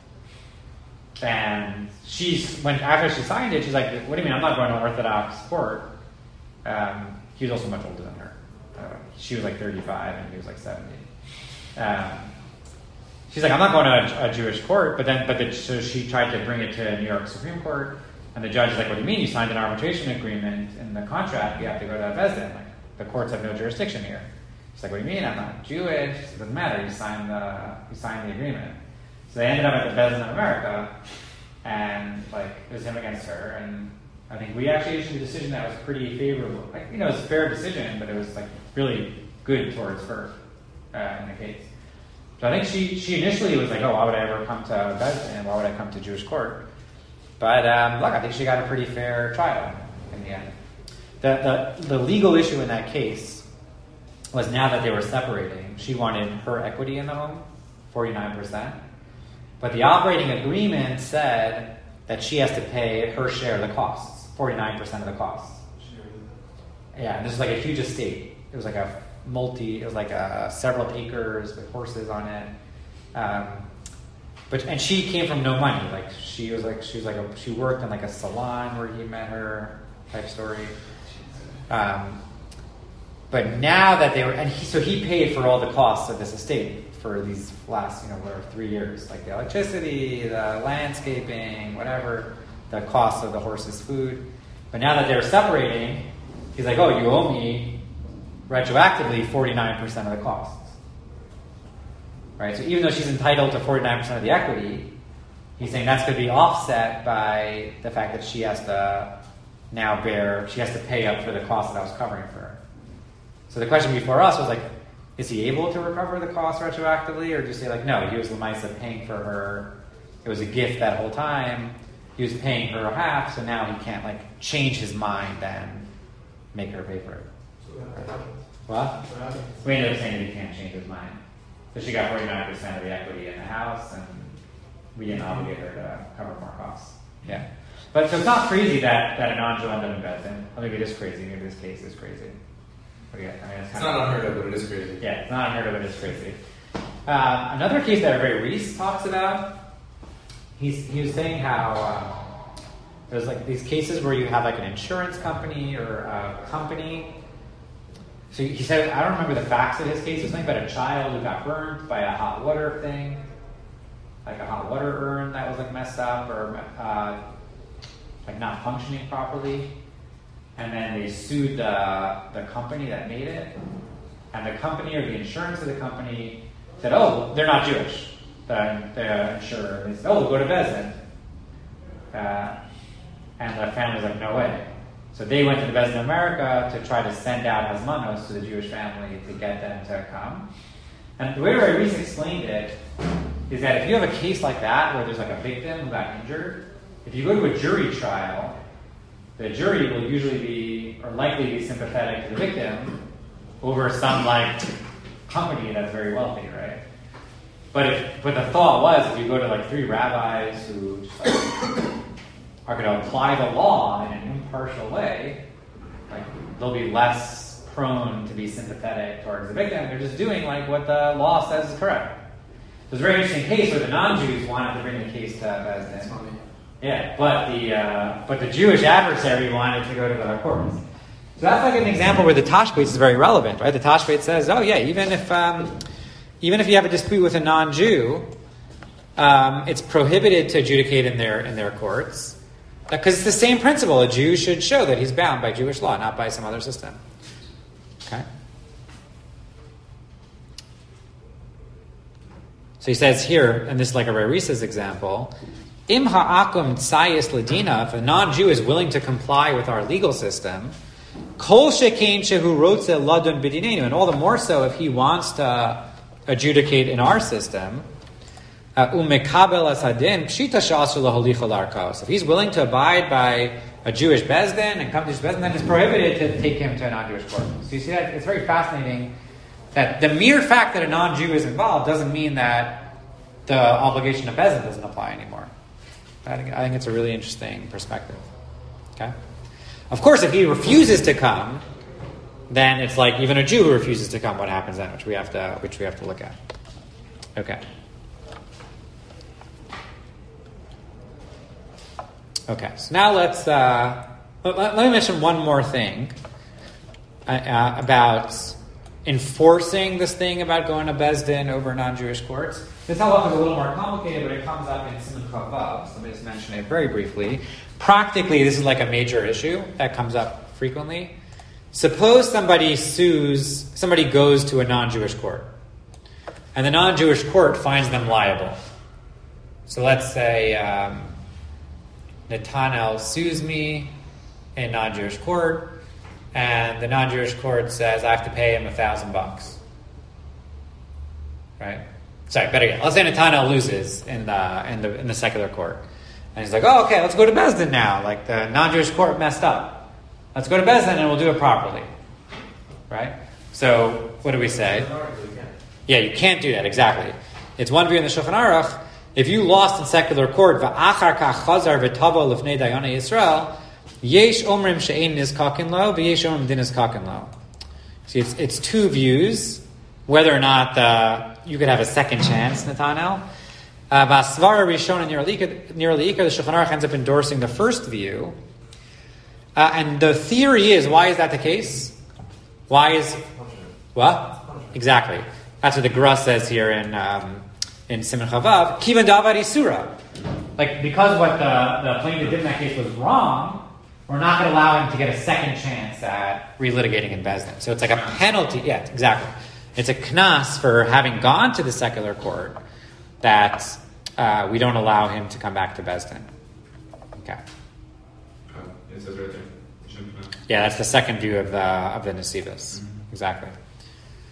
it. And she's when after she signed it, she's like, "What do you mean? I'm not going to Orthodox court." Um, he was also much older than her. Uh, she was like thirty-five, and he was like seventy. Um, she's like, I'm not going to a, a Jewish court, but then, but the, so she tried to bring it to New York Supreme Court, and the judge is like, what do you mean? You signed an arbitration agreement in the contract, you have to go to a Bezdin. Like, the courts have no jurisdiction here. She's like, what do you mean? I'm not Jewish. It doesn't matter. You signed the, you signed the agreement. So they ended up at the Bezdin of America, and like, it was him against her, and I think we actually issued a decision that was pretty favorable. Like, you know, it was a fair decision, but it was like really good towards her uh, in the case. So I think she, she initially was like, oh, why would I ever come to Bezdin? Why would I come to Jewish court? But um, look, I think she got a pretty fair trial in the end. The, the, the legal issue in that case was now that they were separating, she wanted her equity in the home, forty-nine percent. But the operating agreement said that she has to pay her share of the costs, forty-nine percent of the costs. Yeah, and this is like a huge estate. It was like a multi, it was like a, several acres with horses on it. Um, but and she came from no money. Like she was like she was like a, she worked in like a salon where he met her type story. Um, but now that they were, and he, so he paid for all the costs of this estate for these last, you know, whatever, three years, like the electricity, the landscaping, whatever, the cost of the horse's food. But now that they're separating, he's like, oh, you owe me retroactively forty-nine percent of the costs. Right? So even though she's entitled to forty-nine percent of the equity, he's saying that's going to be offset by the fact that she has to now bear, she has to pay up for the cost that I was covering for her. So the question before us was like, is he able to recover the cost retroactively, or do you say like, no, he was Lamaisa paying for her, it was a gift that whole time, he was paying her half, so now he can't like change his mind and make her pay for it. What? We ended up saying that he can't change his mind. So she got forty-nine percent of the equity in the house, and we didn't obligate her to cover more costs. Yeah. But so it's not crazy that, that a non-Jew ended up in Bezdin. Or maybe it is crazy. Maybe this case is crazy. But yeah, I mean, it's, It's not unheard of, but it is crazy. Yeah, it's not unheard of, but it is crazy. Um, another case that Rabbi Reese talks about, he's, he was saying how um, there's like these cases where you have like an insurance company or a company. So he said, I don't remember the facts of his case. It was something about a child who got burned by a hot water thing, like a hot water urn that was like messed up or uh, like not functioning properly. And then they sued the, the company that made it. And the company or the insurance of the company said, oh, they're not Jewish. The, the insurer, they said, oh, we'll go to Bezdin. Uh, and the family's like, no way. So they went to the Bezdin America to try to send out Hazmanos to the Jewish family to get them to come. And the way Rabbi Reese explained it is that if you have a case like that where there's like a victim who got injured, if you go to a jury trial, the jury will usually be, or likely be sympathetic to the victim over some like company that's very wealthy, right? But if, but the thought was, if you go to like three rabbis who just like are going to apply the law in an impartial way, like they'll be less prone to be sympathetic towards the victim. They're just doing like what the law says is correct. There's a very interesting case where the non-Jews wanted to bring the case to Bezdin. Yeah, but the uh, but the Jewish adversary wanted to go to the courts. So that's like an example where the Tashbetz is very relevant, right? The Tashbetz says, oh yeah, even if um, even if you have a dispute with a non-Jew, um, it's prohibited to adjudicate in their in their courts because it's the same principle. A Jew should show that he's bound by Jewish law, not by some other system. Okay. So he says here, and this is like a Reris's example. Im ha'akum tzayis ladina, if a non-Jew is willing to comply with our legal system, kol shekein shehu rotze ladun b'dinenu, and all the more so if he wants to adjudicate in our system, umekabel as hadin pshita she'asu laholicha l'arkos. If he's willing to abide by a Jewish bezdin and come to Jewish bezdin, then it's prohibited to take him to a non-Jewish court. So you see that it's very fascinating that the mere fact that a non-Jew is involved doesn't mean that the obligation of bezdin doesn't apply anymore. I think, I think it's a really interesting perspective. Okay? Of course, if he refuses to come, then it's like even a Jew who refuses to come, what happens then, which we have to which we have to look at. Okay. Okay, so now let's uh, let, let me mention one more thing uh, uh, about enforcing this thing about going to Bezdin over non-Jewish courts. This halacha is a little more complicated, but it comes up in Simon Chavav, so let me just mention it very briefly. Practically, this is like a major issue that comes up frequently. Suppose somebody sues, somebody goes to a non-Jewish court, and the non-Jewish court finds them liable. So let's say um, Netanel sues me in a non-Jewish court, and the non-Jewish court says I have to pay him a thousand bucks. Right? Sorry, better yet. Let's say Netanel loses in the in the in the secular court, and he's like, "Oh, okay, let's go to Bezdin now. Like the non-Jewish court messed up. Let's go to Bezdin and we'll do it properly." Right? So, what do we say? Yeah, you can't do that exactly. It's one view in the Shulchan Aruch. If you lost in secular court, va'achar kach chazar v'tavo l'fnei dayonei Yisrael, yesh omrim she'ein nizkakin lo, v'yesh omrim din nizkakin lo. See, it's it's two views. Whether or not the, you could have a second chance, Netanel. Vasvara Rishon and Niralika, the Shulchan Aruch ends up endorsing the first view. Uh, and the theory is, why is that the case? Why is... What? Exactly. That's what the Gra says here in um, in Simon Chavav. Kivan Davar Isura. Like, because what the, the plaintiff did in that case was wrong, we're not going to allow him to get a second chance at relitigating in Bezdin. So it's like a penalty. Yeah, exactly. It's a knas for having gone to the secular court that uh, we don't allow him to come back to Bezdin. Okay. Uh, it says right there. Yeah, that's the second view of the of the Nesivos. Mm-hmm. Exactly.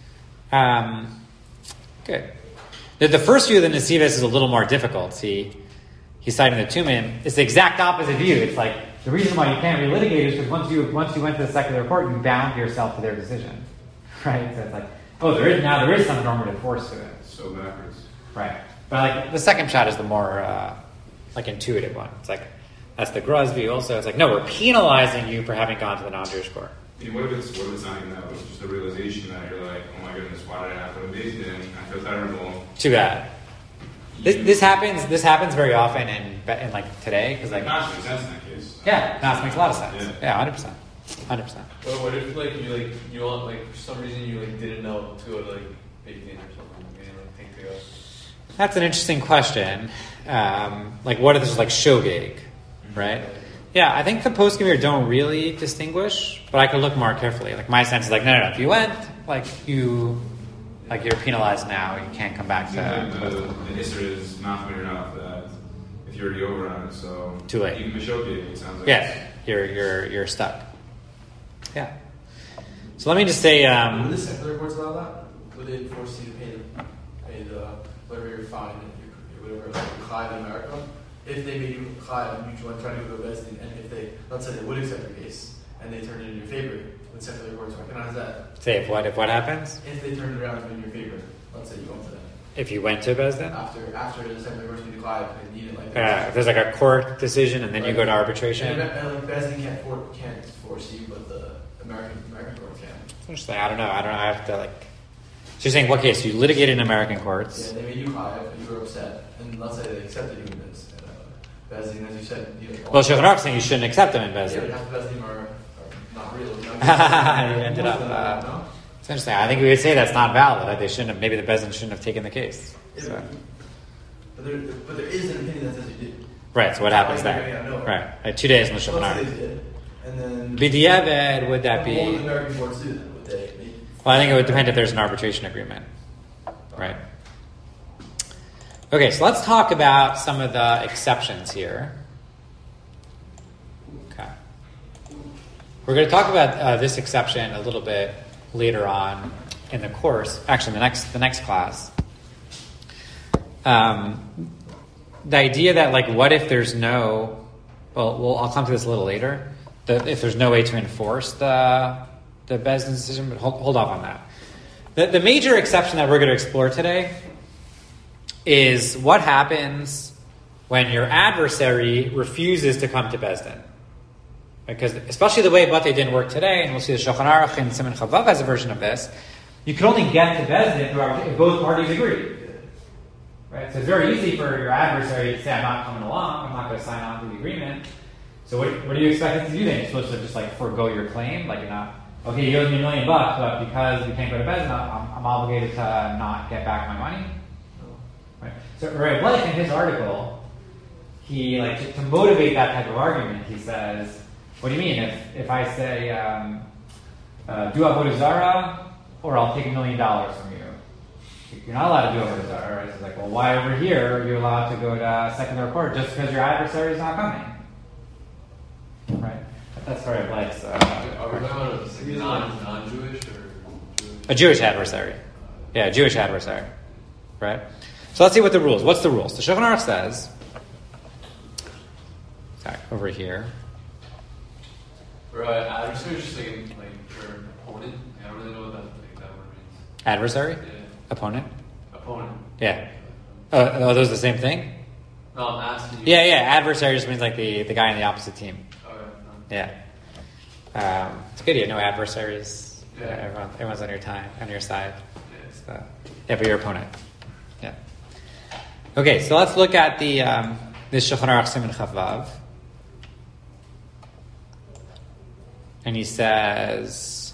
Um, good. The, the first view of the Nesivos is a little more difficult. He, he's citing the Tumim. It's the exact opposite view. It's like, the reason why you can't relitigate is because once you once you went to the secular court, you bound yourself to their decision. Right? So it's like, oh, there is now there is some normative force to it. So backwards. Right. But like the second shot is the more uh, like intuitive one. It's like that's the Graz view also. It's like, no, we're penalizing you for having gone to the non-Jewish court. I mean, what if it's what if it's not even that? What if it's just the realization that you're like, oh my goodness, why did I have to have Beis Din? I feel terrible. Too bad. This, this happens. This happens very often in in like today because like Not makes sense in that case. yeah, no, it makes a lot of sense. Yeah. Yeah, hundred percent, hundred percent. But what if like you like you want like for some reason you like didn't know to go to like Beis Din or something and like think to go. That's an interesting question. Um, like, what if this is like shogeg, right? Yeah, I think the poskim here don't really distinguish, but I could look more carefully. Like, my sense is like, no, no, no. If you went, like, you, like, you're penalized now. You can't come back to. The, the, the history is not familiar enough that if you're already over on it, so Too late. Even Meshopi, it sounds like. Yeah, you're you're you're stuck. Yeah. So let me just say. Um, Would the secular courts allow that? Would they force you to pay the, pay the whatever your fine, your, whatever like your chayav in America? If they made you chayav and you want to try to go to Beis Din, and if they, let's say they would accept your case and they turn it in your favor, would secular courts recognize that? say if what if what happens If they turned it around in your favor, let's say you went to them if you went to Beis Din. after after the secular courts made you chayav and they needed like. Uh, if there's like a court decision and then you go to arbitration. And, and like Beis Din can't for, can't force you, but the American American courts can. It's interesting. I don't know. I don't know. I have to like. So you're saying what case? You litigated in American courts. Yeah, they made you chayav and you were upset, and let's say they accepted you in this. Uh, Beis Din, as you said, you know, Well, Shulchan Aruch saying you shouldn't accept them in Beis yeah, Din. half the Beis Din are, are not real. You know? You ended up. Most of them, Uh, no? it's interesting. I think we would say that's not valid. That they shouldn't have. Maybe the Beis Din shouldn't have taken the case. Yeah, So. but, there, but there is an opinion that says you did. Right. So what happens Like, there? I know. Right. Right. Two days in the Shulchan Let's say Aruch. they did, and then B'diavad, would that what would the be? American courts do then? Would they? Make, Well, I think it would depend if there's an arbitration agreement. Right. Okay, so let's talk about some of the exceptions here. Okay. We're going to talk about uh, this exception a little bit later on in the course. Actually, the next the next class. Um, the idea that like, what if there's no? Well, well, I'll come to this a little later. The, if there's no way to enforce the the Beis Din decision, but hold, hold off on that. The, the major exception that we're going to explore today is what happens when your adversary refuses to come to Beis Din. Because especially the way Batei Din work today, and we'll see the Shulchan Aruch and Siman Chavav has a version of this, you can only get to Beis Din if both parties agree. Right? So it's very easy for your adversary to say, I'm not coming along, I'm not going to sign on to the agreement. So what, what do you expect it to do then? You're supposed to just like forego your claim? Like you're not, okay, you owe me a million bucks, but because we can't go to Beis Din, I'm, I'm obligated to not get back my money? Right. So Ray Blake in his article, he like to, to motivate that type of argument, he says, what do you mean if, if I say um, uh, do avodah zarah or I'll take a million dollars from you? You're not allowed to do avodah zarah, right? So it's like, well, why over here are you allowed to go to secular court just because your adversary is not coming? Right. That's Ray Blake's. Uh, Are we talking about a non non-Jewish or Jewish? a Jewish adversary. Yeah, a Jewish adversary. Right. So let's see what the rules. What's the rules? The Shulchan Aruch says, sorry, over here. Or uh, adversary is just like, in, like your opponent. I don't really know what that, like, that word means. Adversary? Yeah. Opponent? Opponent. Yeah. Oh, are those the same thing? No, I'm asking you. Yeah, yeah. Adversary just means like the, the guy in the opposite team. Okay. No. Yeah. Um, it's good you have no adversaries. Yeah. Uh, everyone, everyone's on your time, on your side. Yeah. So, yeah, but your opponent. Yeah. Okay, so let's look at the um, this Shulchan Aruch Siman Chavav. And he says,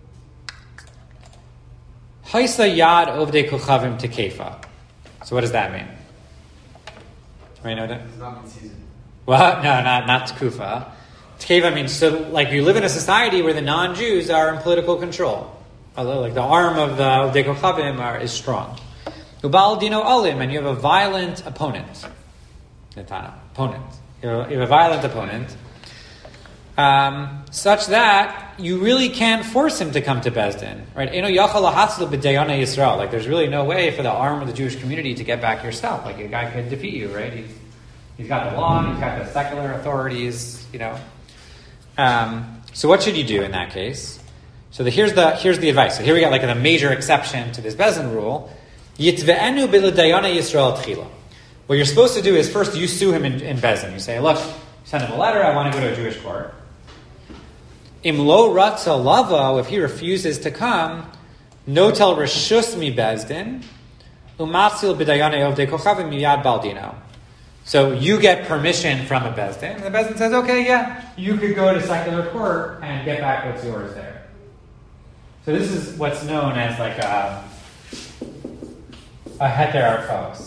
Haisa yad ovdei kochavim tekefa. So what does that mean? Right, know that? It's not in season. Well, no, not not tekufa. Tekeva means so like you live in a society where the non-Jews are in political control. Although like the arm of the ovdei kochavim are is strong. Ubal dino olim, and you have a violent opponent. Netana, opponent. You have, you have a violent opponent. Um, such that you really can't force him to come to Bezdin, right? Eno yachal lahatzil b'dayana Yisrael. Like, there's really no way for the arm of the Jewish community to get back yourself. Like, a guy could defeat you, right? He's, he's got the law, he's got the secular authorities, you know. Um, so what should you do in that case? So the, here's the here's the advice. So here we got like a major exception to this Bezdin rule. Yitve'enu b'dayana Yisrael tchila. What you're supposed to do is first you sue him in, in Bezdin. You say, look, send him a letter, I want to go to a Jewish court. Im lo ratza lavo, if he refuses to come, notel reshus mi Bezdin, umatzil b'dayane ovdei kochavim miyad baldino. So you get permission from a Bezdin, and the Bezdin says, okay, yeah, you could go to secular court and get back what's yours there. So this is what's known as like a, a heter archos.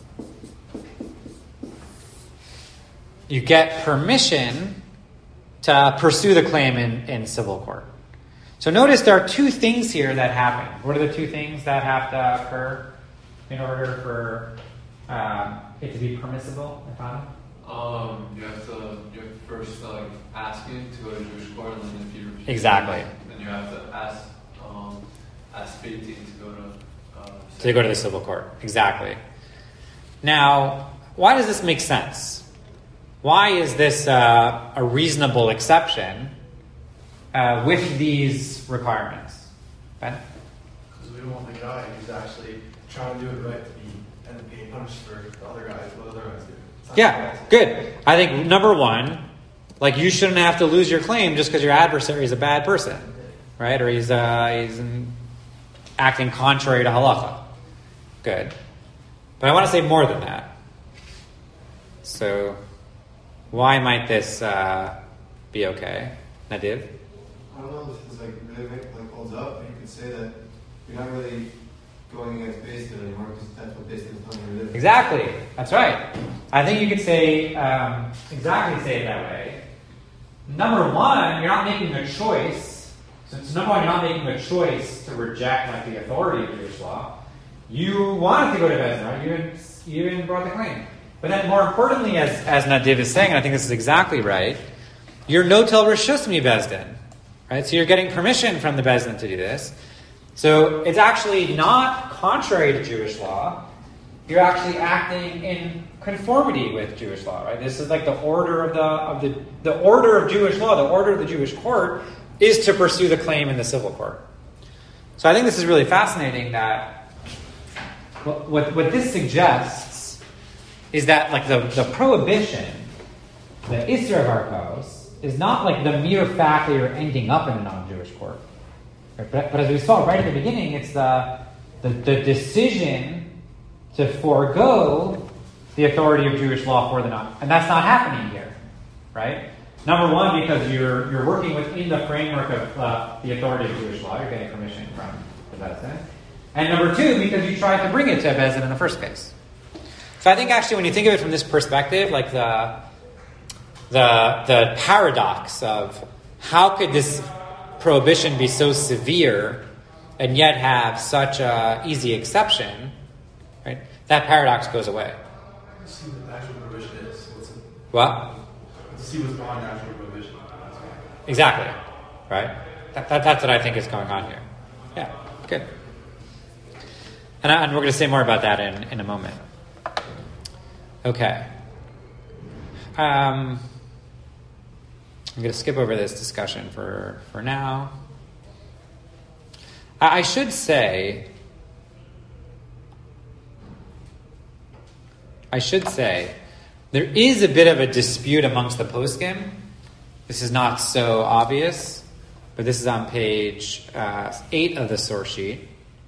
You get permission to pursue the claim in, in civil court. So notice there are two things here that happen. What are the two things that have to occur in order for um, it to be permissible? Um, you have to you have to first like ask him to go to Jewish court, and then if you refuse, Exactly. then you have to ask um, ask Beit Din to go to uh, To go to the civil court. Exactly. Now, why does this make sense? Why is this uh, a reasonable exception uh, with these requirements? Ben? Because we don't want the guy who's actually trying to do it right to be and being punished for the other guys, what other guys do. It's not Yeah, right. good. I think number one, like you shouldn't have to lose your claim just because your adversary is a bad person, right? Or he's uh, he's in, acting contrary to halacha. Good. But I want to say more than that. So, why might this uh, be okay? Nadiv? I don't know if this is like really make, like holds up. You could say that you're not really going against Bezdin anymore because that's what Bezdin is telling you to do. Exactly. That's right. I think you could say um, exactly say it that way. Number one, you're not making a choice. So, so number one, you're not making a choice to reject like the authority of Jewish law. You wanted to go to Bezdin, right? You even, you even brought the claim. But then more importantly, as, as Nadiv is saying, and I think this is exactly right, you're notel reshus mi Bezdin. Right? So you're getting permission from the Bezdin to do this. So it's actually not contrary to Jewish law. You're actually acting in conformity with Jewish law, right? This is like the order of the of the the order of Jewish law, the order of the Jewish court is to pursue the claim in the civil court. So I think this is really fascinating that what what, what this suggests is that like the, the prohibition, the Isra of Archos, is not like the mere fact that you're ending up in a non-Jewish court. Right? But, but as we saw right at the beginning, it's the, the, the decision to forego the authority of Jewish law for the non. And that's not happening here. Right? Number one, because you're you're working within the framework of uh, the authority of Jewish law, you're getting permission from the Bezdin. And number two, because you tried to bring it to a Bezdin in the first place. So I think actually when you think of it from this perspective, like the the the paradox of how could this prohibition be so severe and yet have such a easy exception, right? That paradox goes away. Let's see what the actual prohibition is. What's it? What? Let's see what's behind the actual prohibition. Exactly. Right? That, that, that's what I think is going on here. Yeah, good. And, I, and we're going to say more about that in, in a moment. Okay. Um, I'm going to skip over this discussion for, for now. I, I should say, I should say, there is a bit of a dispute amongst the poskim. This is not so obvious, but this is on page uh, eight of the source sheet.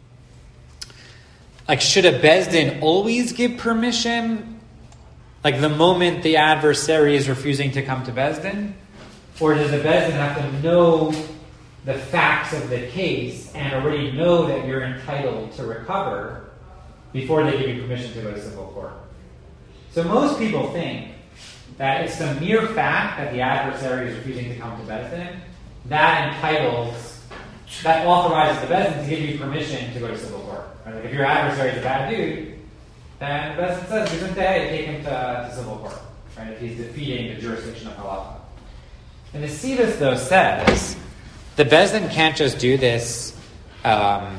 Like, should a Bezdin always give permission? Like the moment the adversary is refusing to come to Bezdin? Or does the Bezdin have to know the facts of the case and already know that you're entitled to recover before they give you permission to go to civil court? So most people think that it's the mere fact that the adversary is refusing to come to Bezdin that entitles, that authorizes the Bezdin to give you permission to go to civil court. Right? Like if your adversary is a bad dude, then the Bezdin says, "You're to take him to, to civil court." Right? If he's defeating the jurisdiction of halacha. And the Sivas, though, says the Bezdin can't just do this. Um,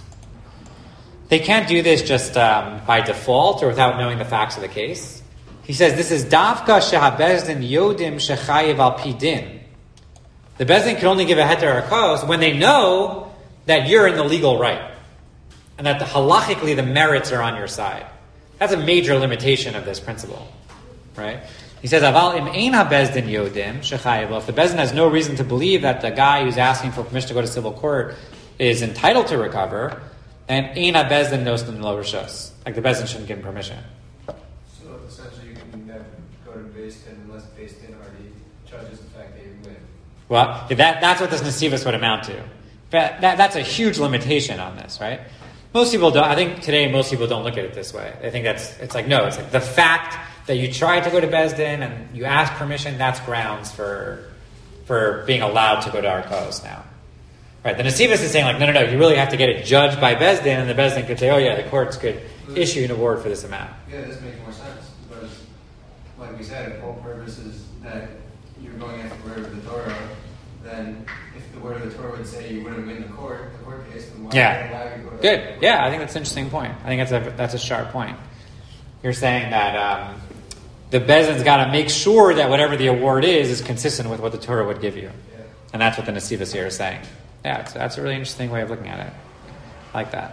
they can't do this just um, by default or without knowing the facts of the case. He says this is Davka Sheha Bezdin Yodim Shechayev Al Pidin. The Bezdin can only give a heter hakos when they know that you're in the legal right and that the, halachically the merits are on your side. That's a major limitation of this principle, right? He says, "Aval im ein habezdin yodim shechayev." If the bezdin has no reason to believe that the guy who's asking for permission to go to civil court is entitled to recover, then ein habezdin nosdim lo rishos. Like the bezdin shouldn't give him permission. So essentially, you can never go to Beis Din unless Beis Din already judges the fact that you win. Well, that, that's what this nesivus would amount to. That, that, that's a huge limitation on this, right? Most people don't. I think today most people don't look at it this way. They think that's it's like no, it's like the fact that you tried to go to Beis Din and you asked permission. That's grounds for for being allowed to go to Arkos now, right? The nesivus is saying like no, no, no. You really have to get it judged by Beis Din, and the Beis Din could say, oh yeah, the courts could issue an award for this amount. Yeah, this makes more sense because, like we said, if all purpose is that you're going after the word of the Torah, then if the word of the Torah would say you wouldn't win the court, the court case, then why Yeah. would it allow you to go to Good. the court? Yeah, I think that's an interesting point. I think that's a that's a sharp point. You're saying that um, the Bezdin's got to make sure that whatever the award is is consistent with what the Torah would give you, Yeah. and that's what the nesivus here is saying. Yeah, it's, that's a really interesting way of looking at it. I like that.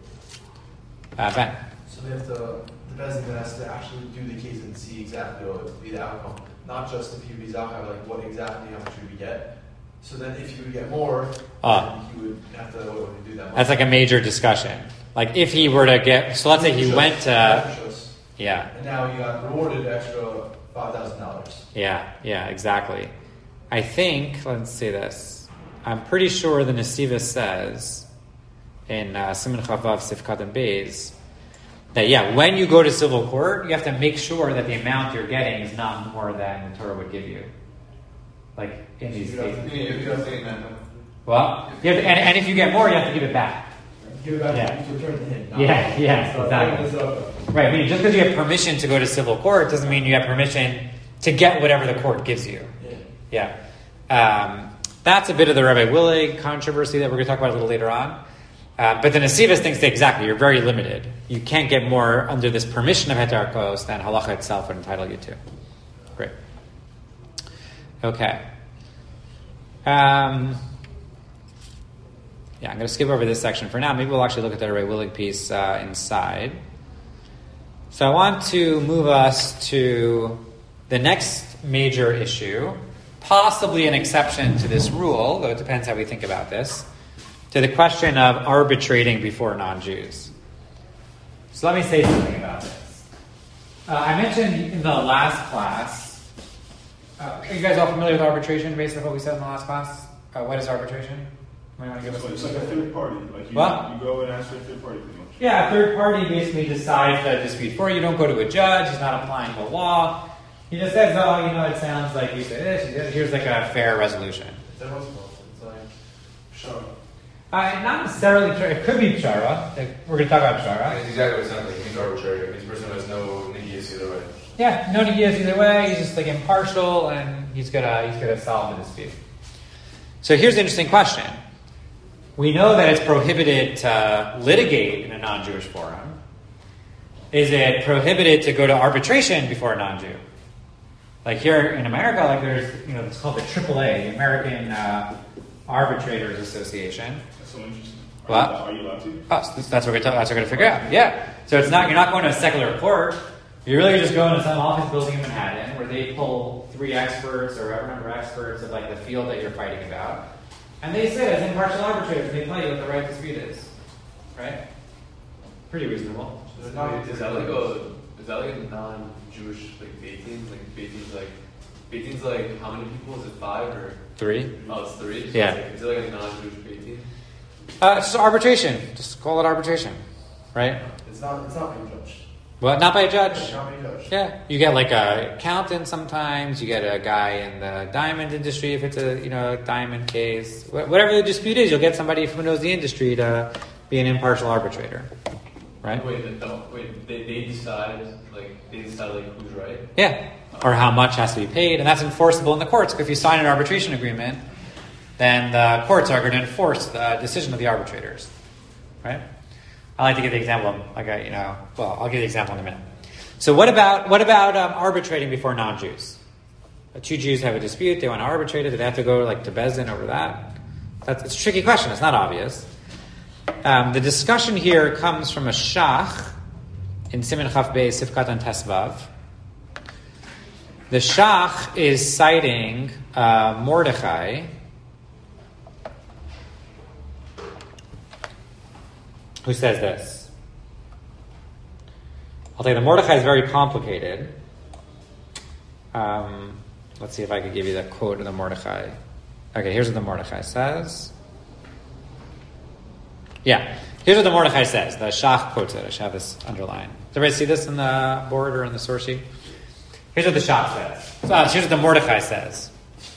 Uh, Ben. So they have to, the Bezdin has to actually do the case and see exactly what would be the outcome. Not just if you be Zachar, like what exactly how much you would get. So then if you would get more, Ah. then he would have to what would he do that much. That's like a major discussion. Like if he were to get, so let's say he went to, yeah, And now he got rewarded extra five thousand dollars. yeah, yeah, exactly. I think, let's see this. I'm pretty sure the nesivus says in uh, Siman Chavav Sifkat and Beis that yeah, when you go to civil court, you have to make sure that the amount you're getting is not more than the Torah would give you. Like in these You have cases. to- Yeah, if you're saying that. Well, you have to, and, and if you get more, you have to give it back. Give it back Yeah. to return to him. not- Yeah, yeah, So exactly. bring this up. Right, I mean, just because you have permission to go to civil court doesn't mean you have permission to get whatever the court gives you. Yeah. Yeah. Um, that's a bit of the Rabbi Willig controversy that we're going to talk about a little later on. Uh, but the nesivus thinks that exactly, you're very limited. You can't get more under this permission of heter arkos than halacha itself would entitle you to. Great. Okay. Um, yeah, I'm going to skip over this section for now. Maybe we'll actually look at the Rabbi Willig piece uh, inside. So I want to move us to the next major issue, possibly an exception to this rule, though it depends how we think about this, to the question of arbitrating before non-Jews. So let me say something about this. Uh, I mentioned in the last class, uh, are you guys all familiar with arbitration based on what we said in the last class? Uh, what is arbitration? Anyone want to give So us it's a like a third party. Like you, What? you go and ask for a third party pretty much. Yeah, a third party basically decides the dispute for you. You don't go to a judge. He's not applying the law. He just says, oh, you know, it sounds like you said this. You said, here's like a fair resolution. Is that what's called? It's like, sure. Uh, not necessarily, it could be pshara. We're going to talk about pshara. It's exactly what it sounds like. It's arbitrary. This person has no niggiyas either way. Yeah, no niggiyas either way. He's just like impartial, and he's gonna he's gonna solve the dispute. So here's an interesting question. We know that it's prohibited to litigate in a non-Jewish forum. Is it prohibited to go to arbitration before a non-Jew? Like here in America, like there's you know it's called the triple A, the American uh, Arbitrators Association. That's so interesting. Are What? You, are you allowed to? Oh, so that's what we're gonna, that's what we're going to figure out. Yeah. So it's not you're not going to a secular court. You're really just going to some office building in Manhattan where they pull three experts or whatever number of experts of like the field that you're fighting about, and they sit as impartial arbitrators. They tell you what the right dispute is. Right? Pretty reasonable. So there's not- Is that like a is that like a non-Jewish like Beitin? Like Beitin's like Beitin's like how many people? Is it five or Three. oh it's three? So Yeah. It's like, is it like a non-Jewish Beitin? Uh, it's just arbitration. Just call it arbitration. Right? It's not. It's not being judged. Well, not by a judge. It's not being judged. Yeah, you get like a accountant sometimes. You get a guy in the diamond industry if it's a you know diamond case. Wh- Whatever the dispute is, you'll get somebody who knows the industry to be an impartial arbitrator, right? Wait, the, the, wait, they, they decide like they decide like who's right. Yeah, or how much has to be paid, and that's enforceable in the courts. If you sign an arbitration agreement, then the courts are going to enforce the decision of the arbitrators, right? I like to give the example. Of, like I, you know, well, I'll give the example in a minute. So what about what about um, arbitrating before non-Jews? Uh, two Jews have a dispute; they want to arbitrate it. Do they have to go like to Beis Din over that? That's it's a tricky question. It's not obvious. Um, the discussion here comes from a shach in Siman Chaf Beis Sifkat and Tesvav. The shach is citing uh, Mordechai, who says this. I'll tell you, the Mordechai is very complicated. Um, let's see if I could give you the quote of the Mordechai. Okay, here's what the Mordechai says. Yeah, here's what the Mordechai says. The Shach quotes it. I should have this underlined. Does everybody see this in the board or in the source sheet? Here's what the Shach says. So, uh, here's what the Mordechai says.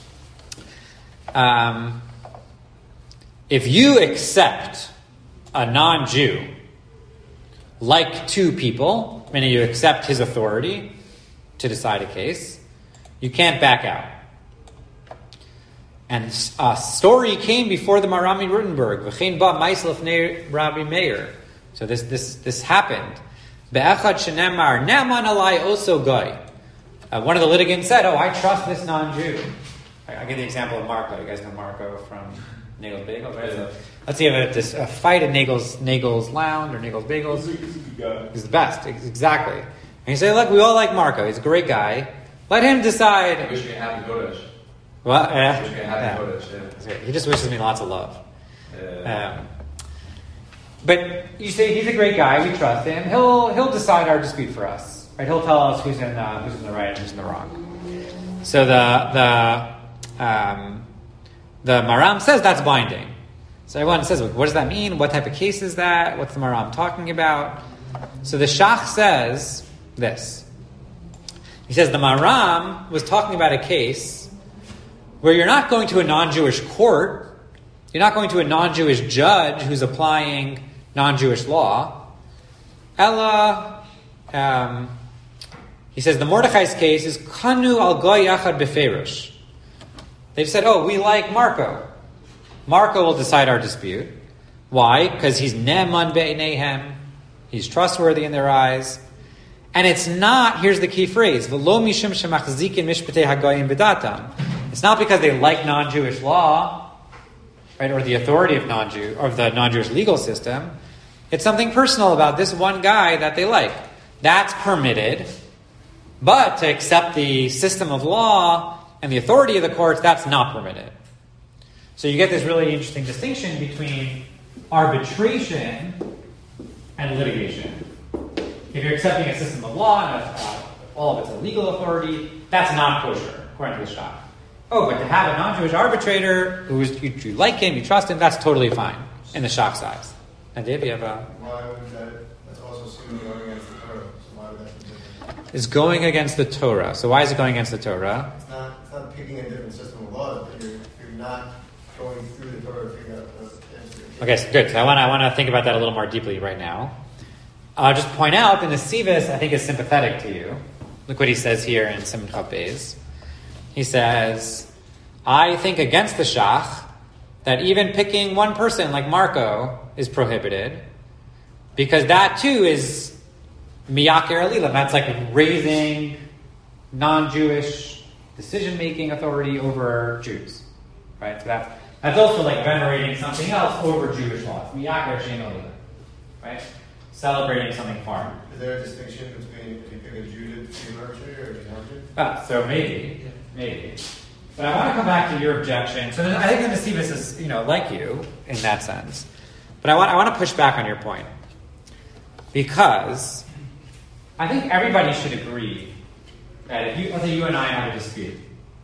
Um, if you accept a non-Jew like two people, meaning you accept his authority to decide a case, you can't back out. And a story came before the Marami Rutenberg, V'chein ba ma'aseh lefnei Rabbi Meir. So this this this happened. Be'echad shenemar ne'aman alai oso goy. Uh, one of the litigants said, "Oh, I trust this non-Jew." I, I give the example of Marco. You guys know Marco from Nagel's Bagels, right? So let's see if this a fight at Nagel's Nagel's Lounge or Nagel's Bagels. He's the best, exactly. And you say, "Look, we all like Marco. He's a great guy. Let him decide." I wish we had the Kodesh. Well, yeah. I wish we had the Kodesh. Yeah. He just wishes me lots of love. Yeah. Um, but you say he's a great guy. We trust him. He'll he'll decide our dispute for us. Right? He'll tell us who's in uh, who's in the right and who's in the wrong. So the the um, the Maram says that's binding. So everyone says, what does that mean? What type of case is that? What's the Maram talking about? So the Shach says this. He says the Maram was talking about a case where you're not going to a non-Jewish court. You're not going to a non-Jewish judge who's applying non-Jewish law. Ella, um, he says the Mordechai's case is Kanu al goy yachad beferush. They've said, oh, we like Marco. Marco will decide our dispute. Why? Because he's ne'eman be'neihem. He's trustworthy in their eyes. And it's not, here's the key phrase, V'lo mishum shemachzikin mishpatei hagoyim b'datam. It's not because they like non-Jewish law, right, or the authority of non-Jew, or the non-Jewish legal system. It's something personal about this one guy that they like. That's permitted. But to accept the system of law and the authority of the courts, that's not permitted. So you get this really interesting distinction between arbitration and litigation. If you're accepting a system of law and uh, all of its a legal authority, that's not kosher, according to the Shach. Oh, but to have a non-Jewish arbitrator who is, you, you like him, you trust him, that's totally fine in the Shach's eyes. And Dave, you have a... Why would that, that's also assuming going against the Torah, so why would that be different? It's going against the Torah. So why is it going against the Torah? It's not, it's not picking a different system of law, but you're, you're not going through the Torah to figure out the answer. Okay, so good. So I want to I want to think about that a little more deeply right now. I'll just point out that Nesivus, I think, is sympathetic to you. Look what he says here in Siman Chaf Beis. He says, I think against the Shach that even picking one person like Marco is prohibited, because that too is miyaker alilam. That's like raising non-Jewish decision-making authority over Jews, right? So that's that's also like venerating something else over Jewish law. It's miyaker shein alilam, right? Celebrating something foreign. Is there a distinction between if you pick a Jew to be an arbitrator or a non-Jew? Ah, so maybe, maybe. But I want to come back to your objection. So I think that Nesivus is, you know, like you in that sense. But I want I want to push back on your point. Because I think everybody should agree that if you, let's say you and I have a dispute.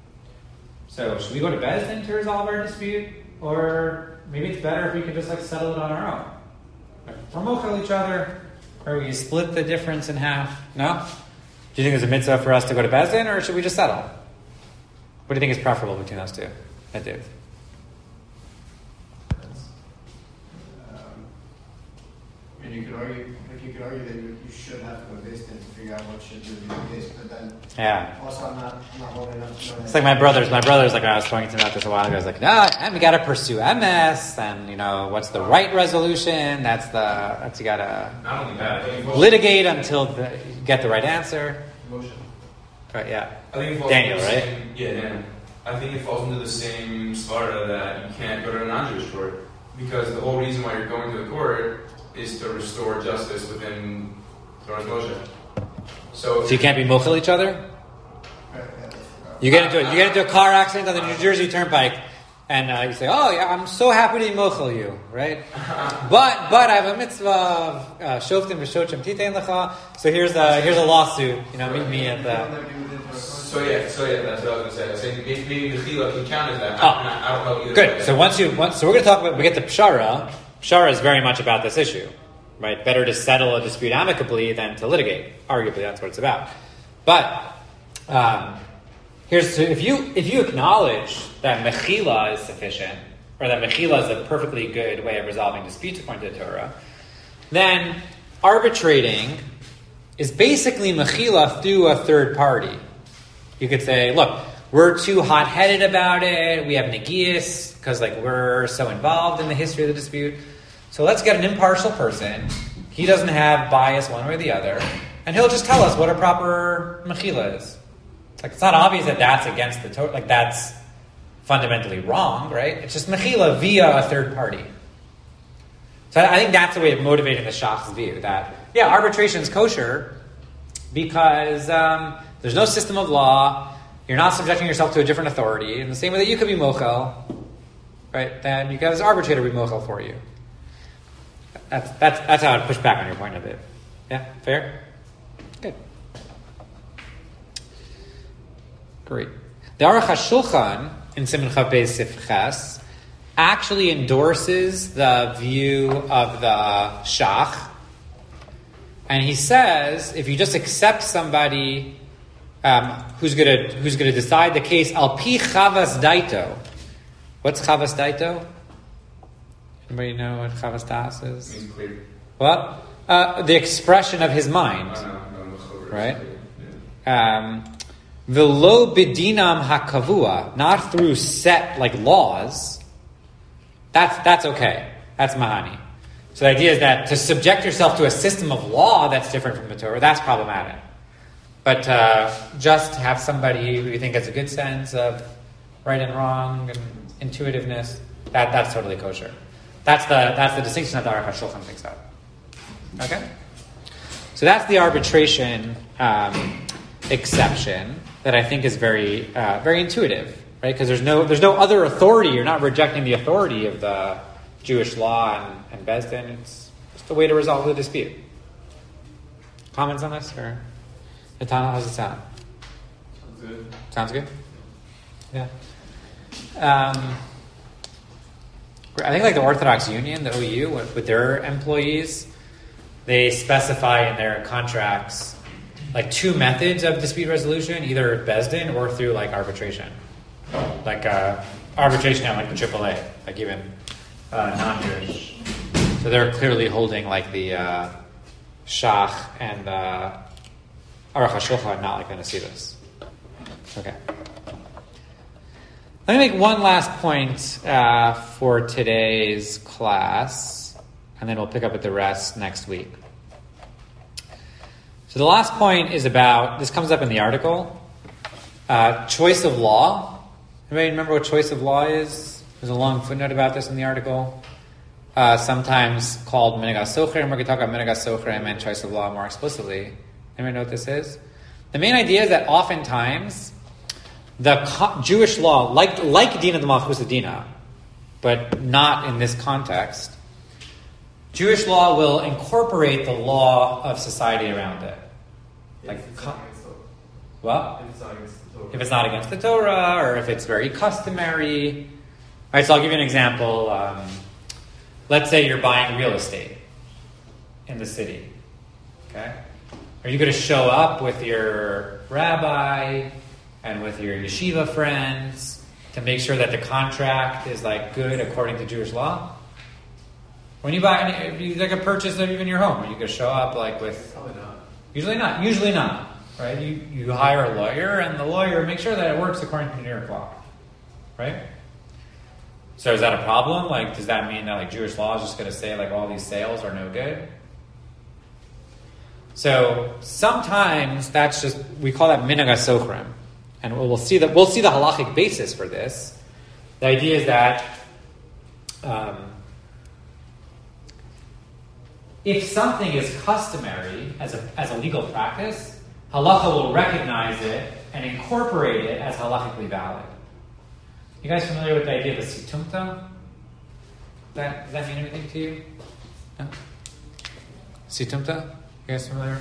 So should we go to Beis Din to resolve our dispute? Or maybe it's better if we could just like settle it on our own. Like, we're mochel each other, or we split the difference in half. No? Do you think there's a mitzvah for us to go to Beis Din, or should we just settle? What do you think is preferable between those two? I do. Um, I And you could argue, like you could argue that you, you should have to go based in to figure out what should really be the case, but then Yeah. also I'm not, I'm not holding up. You know, It's like my brothers. My brothers, like I was talking to them about this a while ago. I was like, no, and we got to pursue M S, and you know, what's the right resolution? That's the that's you got to Not only that, I think it falls- litigate until the, you get the right answer. Emotion. Right? Yeah. I think it falls Daniel, into the right? Same, yeah, Daniel. I think it falls into the same Sparta that you can't go to a non-Jewish court because the whole reason why you're going to the court is to restore justice within Torah's Moshe. So, So you can't be mochel each other. right, yeah, that's, uh, You get into a, you get into a car accident on the New Jersey Turnpike, and uh, you say, "Oh, yeah, I'm so happy to mochel you," right? But but I have a mitzvah of shoftim v'shochim titein lecha. So here's a here's a lawsuit. You know, meet me at the. so yeah, so yeah, that's what I was gonna say. I was saying maybe, maybe the chila can count as that. Oh. I, I don't know either. Good. way. So once you once, so we're going to talk about we get to pshara. Pshara is very much about this issue, right? Better to settle a dispute amicably than to litigate. Arguably, that's what it's about. But um, here's so if you if you acknowledge that mechila is sufficient, or that mechila is a perfectly good way of resolving disputes according to the Torah, then arbitrating is basically mechila through a third party. You could say, look, we're too hot-headed about it. We have negias because like we're so involved in the history of the dispute. So let's get an impartial person. He doesn't have bias one way or the other, and he'll just tell us what a proper mechila is. It's like it's not obvious that that's against the Torah. Like that's fundamentally wrong, right? It's just mechila via a third party. So I think that's a way of motivating the Shach's view that yeah, arbitration is kosher because um, there's no system of law. You're not subjecting yourself to a different authority. In the same way that you could be mochel, right? Then you can have this arbitrator be mochel for you. That's that's that's how I'd push back on your point a bit. Yeah, fair? Good. Great. The Aruch HaShulchan in Siman Chav Beis Sif Ches actually endorses the view of the Shach, and he says if you just accept somebody Um, who's gonna who's gonna decide the case al pi chavas daito? What's chavas daito? Anybody know what chavas das is? Means clear. What? Uh, the expression of his mind, Oh, no, no, no, right? Yeah. Um, V'lo bidinam hakavua, not through set like laws. That's that's okay. That's mahani. So the idea is that to subject yourself to a system of law that's different from the Torah, that's problematic. But uh, just have somebody who you think has a good sense of right and wrong and intuitiveness, that that's totally kosher. That's the that's the distinction that the Aruch HaShulchan thinks of. Okay? So that's the arbitration um, exception that I think is very uh, very intuitive, right? Because there's no there's no other authority. You're not rejecting the authority of the Jewish law and, and Beis Din. It's just a way to resolve the dispute. Comments on this? Or Natana, how's it sound? Sounds good. Sounds good? Yeah. Um, I think like the Orthodox Union, the O U, with, with their employees, they specify in their contracts like two methods of dispute resolution, either Beis Din or through like arbitration. Like uh, arbitration at like the triple A, like even uh, non-Jewish. So they're clearly holding like the uh, Shach and the Aruch HaShulchan not like going to see this. Okay. Let me make one last point uh, for today's class, and then we'll pick up with the rest next week. So the last point is about, this comes up in the article, uh, choice of law. Anybody remember what choice of law is? There's a long footnote about this in the article. Uh, sometimes called Menegas Socher, and we're going to talk about Menegas Socher and choice of law more explicitly. Anybody know what this is? The main idea is that oftentimes the co- Jewish law, like like Dina de Malchus Dina, but not in this context, Jewish law will incorporate the law of society around it. Like, If it's co- not against the- what? if it's not against the Torah. If it's not against the Torah, or if it's very customary. All right, so I'll give you an example. Um, let's say you're buying real estate in the city. Okay? Are you going to show up with your rabbi and with your yeshiva friends to make sure that the contract is like good according to Jewish law? When you buy any, like a purchase of even your home, are you going to show up like with? Probably not. Usually not. Usually not. Right? You you hire a lawyer, and the lawyer makes sure that it works according to New York law. Right? So is that a problem? Like, does that mean that like Jewish law is just going to say like all these sales are no good? So sometimes that's just, we call that minhag hasochrim, and we'll see that we'll see the halachic basis for this. The idea is that um, if something is customary as a as a legal practice, halacha will recognize it and incorporate it as halachically valid. You guys familiar with the idea of a situmta? That, does that mean anything to you? No? Situmta? You guys familiar?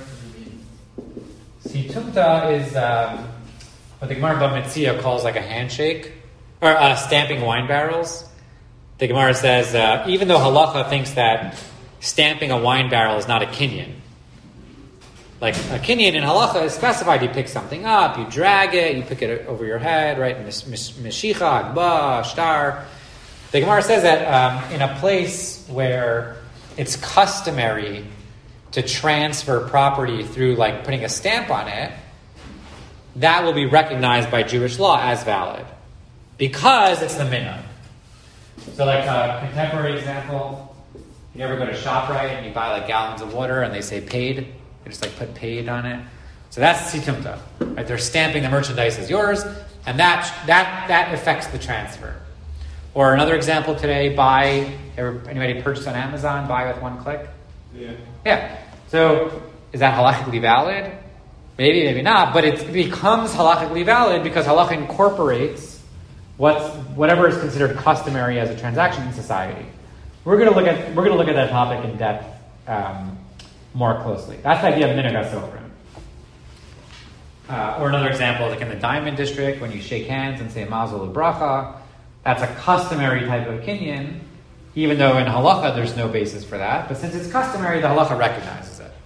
Situmta is um, what the Gemara Bava Metzia calls like a handshake, or uh, stamping wine barrels. The Gemara says, uh, even though halacha thinks that stamping a wine barrel is not a kinyan, like a kinyan in halacha is specified, you pick something up, you drag it, you pick it over your head, right? Meshicha, agba, shtar. The Gemara says that um, in a place where it's customary to transfer property through like putting a stamp on it, that will be recognized by Jewish law as valid because it's the minhag. So like a contemporary example, you ever go to ShopRite and you buy like gallons of water and they say paid, they just like put paid on it. So that's situmta, right? They're stamping the merchandise as yours, and that that that affects the transfer. Or another example today, buy, ever, anybody purchase on Amazon, buy with one click? Yeah. Yeah. So is that halachically valid? Maybe, maybe not. But it becomes halachically valid because halacha incorporates what's whatever is considered customary as a transaction in society. We're going to look at we're going to look at that topic in depth um, more closely. That's the idea of minhag hasochrim. Uh, or another example, like in the Diamond District, when you shake hands and say Mazel Ubracha, that's a customary type of kinyan. Even though in halacha there's no basis for that, but since it's customary, the halacha recognizes it.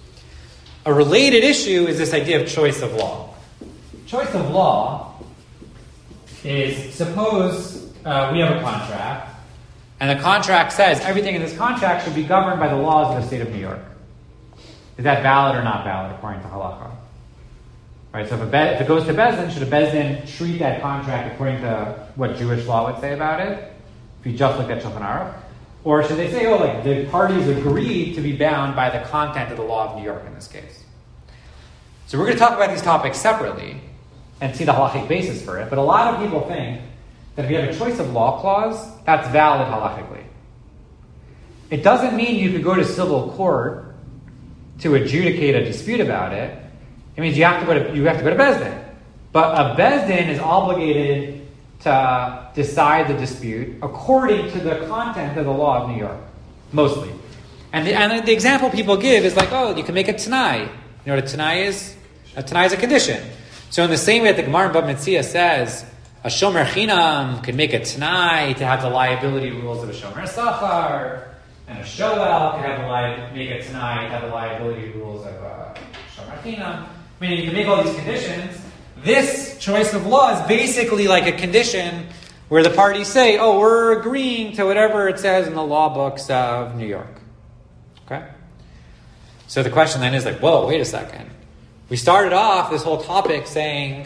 A related issue is this idea of choice of law. Choice of law is, suppose uh, we have a contract, and the contract says everything in this contract should be governed by the laws of the state of New York. Is that valid or not valid according to halacha? Right. So if, a be- if it goes to Bezdin, should a Bezdin treat that contract according to what Jewish law would say about it? If you just looked at Shulchan Aruch, or should they say, oh, like the parties agreed to be bound by the content of the law of New York in this case? So we're going to talk about these topics separately and see the halachic basis for it. But a lot of people think that if you have a choice of law clause, that's valid halachically. It doesn't mean you could go to civil court to adjudicate a dispute about it. It means you have to go to you have to go to Bezdin. But a Bezdin is obligated to decide the dispute according to the content of the law of New York, mostly. And the, and the example people give is like, oh, you can make a tanai. You know what a tanai is? A tanai is a condition. So in the same way that the Gemara Bava Metzia says, a shomer chinam can make a tanai to have the liability rules of a shomer sachar, and a shoel can have the li- make a tanai to have the liability rules of a shomer chinam. Meaning you can make all these conditions. This choice of law is basically like a condition where the parties say, oh, we're agreeing to whatever it says in the law books of New York. Okay? So the question then is like, whoa, wait a second. We started off this whole topic saying,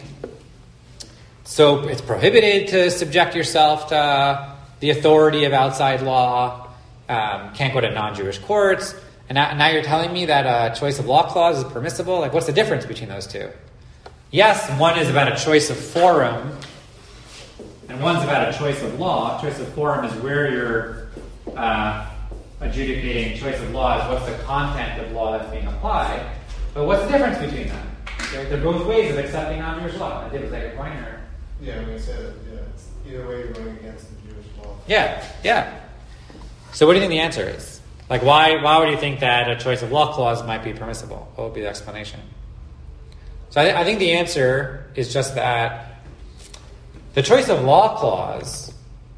so it's prohibited to subject yourself to the authority of outside law, um, can't go to non-Jewish courts, and now, now you're telling me that a choice of law clause is permissible? Like, what's the difference between those two? Yes, one is about a choice of forum, and one's about a choice of law. Choice of forum is where you're uh, adjudicating. Choice of law is what's the content of law that's being applied. But what's the difference between them? They're, they're both ways of accepting non-Jewish law. I did was like a pointer. Yeah, I'm going to say that. Yeah, it's either way you're going against the Jewish law. Yeah, yeah. So what do you think the answer is? Like, why, why would you think that a choice of law clause might be permissible? What would be the explanation? So I, th- I think the answer is just that the choice of law clause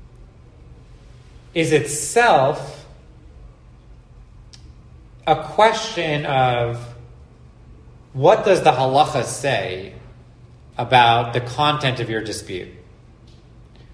is itself a question of what does the halacha say about the content of your dispute.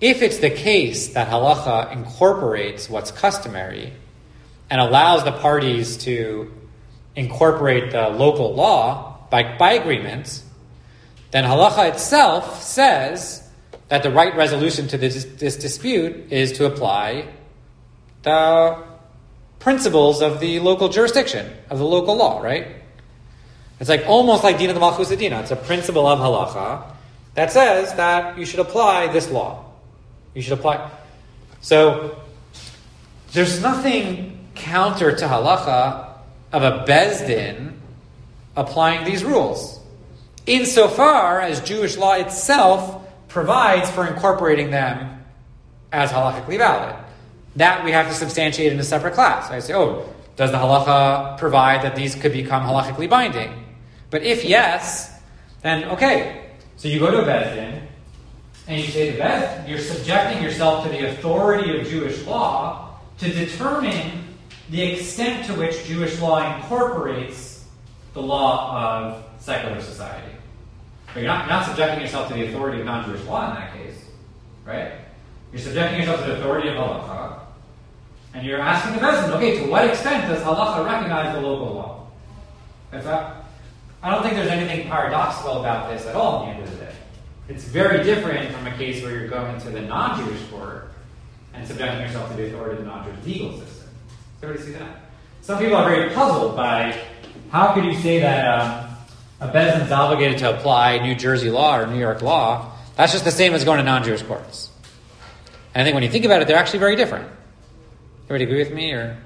if it's the case that halacha incorporates what's customary and allows the parties to incorporate the local law by, by agreement, then halacha itself says that the right resolution to this, this dispute is to apply the principles of the local jurisdiction, of the local law, right? It's like almost like Dina de Malchus Adina. It's a principle of halacha that says that you should apply this law. You should apply. So there's nothing counter to halacha of a bezdin applying these rules, insofar as Jewish law itself provides for incorporating them as halachically valid. That we have to substantiate in a separate class. I say, oh, does the halacha provide that these could become halachically binding? But if yes, then okay. So you go to a bezdin, and you say to Bezdin, you're subjecting yourself to the authority of Jewish law to determine the extent to which Jewish law incorporates the law of secular society. But you're not, you're not subjecting yourself to the authority of non-Jewish law in that case, right? You're subjecting yourself to the authority of halacha, and you're asking the Bezdin, okay, to what extent does halacha recognize the local law? In fact, I don't think there's anything paradoxical about this at all at the end of the day. It's very different from a case where you're going to the non-Jewish court and subjecting yourself to the authority of the non-Jewish legal system. Does everybody see that? Some people are very puzzled by how could you say that um, a Bezdin is obligated to apply New Jersey law or New York law. That's just the same as going to non-Jewish courts. And I think when you think about it, they're actually very different. Everybody agree with me? Or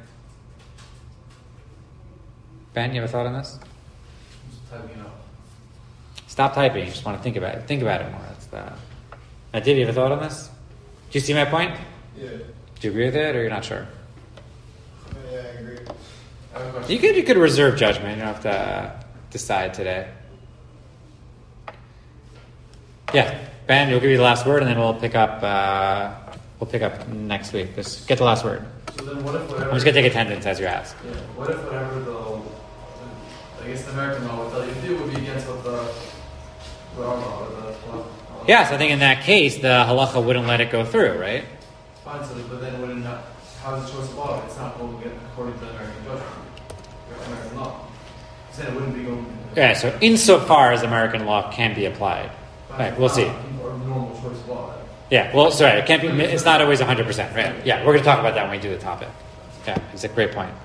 Ben, you have a thought on this? Typing up. Stop typing. You just want to think about it. Think about it more. That's the... Now, did you have a thought on this? Do you see my point? Yeah. Do you agree with it, or you're not sure? Yeah, I agree. I have a question. You could you could reserve judgment. You don't have to uh, decide today. Yeah, Ben, you'll give you the last word, and then we'll pick up. Uh, we'll pick up next week. Just get the last word. So then what if whatever... I'm just gonna take attendance as you ask. Yeah, what if whatever the, I guess the American law would tell you to do would be against what the, what our law, or the law... Yes, I think in that case the halacha wouldn't let it go through, right? Fine, so, but then wouldn't not, how is it choice of law? It's not going to get according to the American judgment, American law. You said it wouldn't be going... Yeah. So insofar as American law can be applied, right? We'll see. Or normal choice of law. Yeah. Well, sorry, it can't be. It's not always one hundred percent, right? Yeah, we're going to talk about that when we do the topic. Yeah, it's a great point.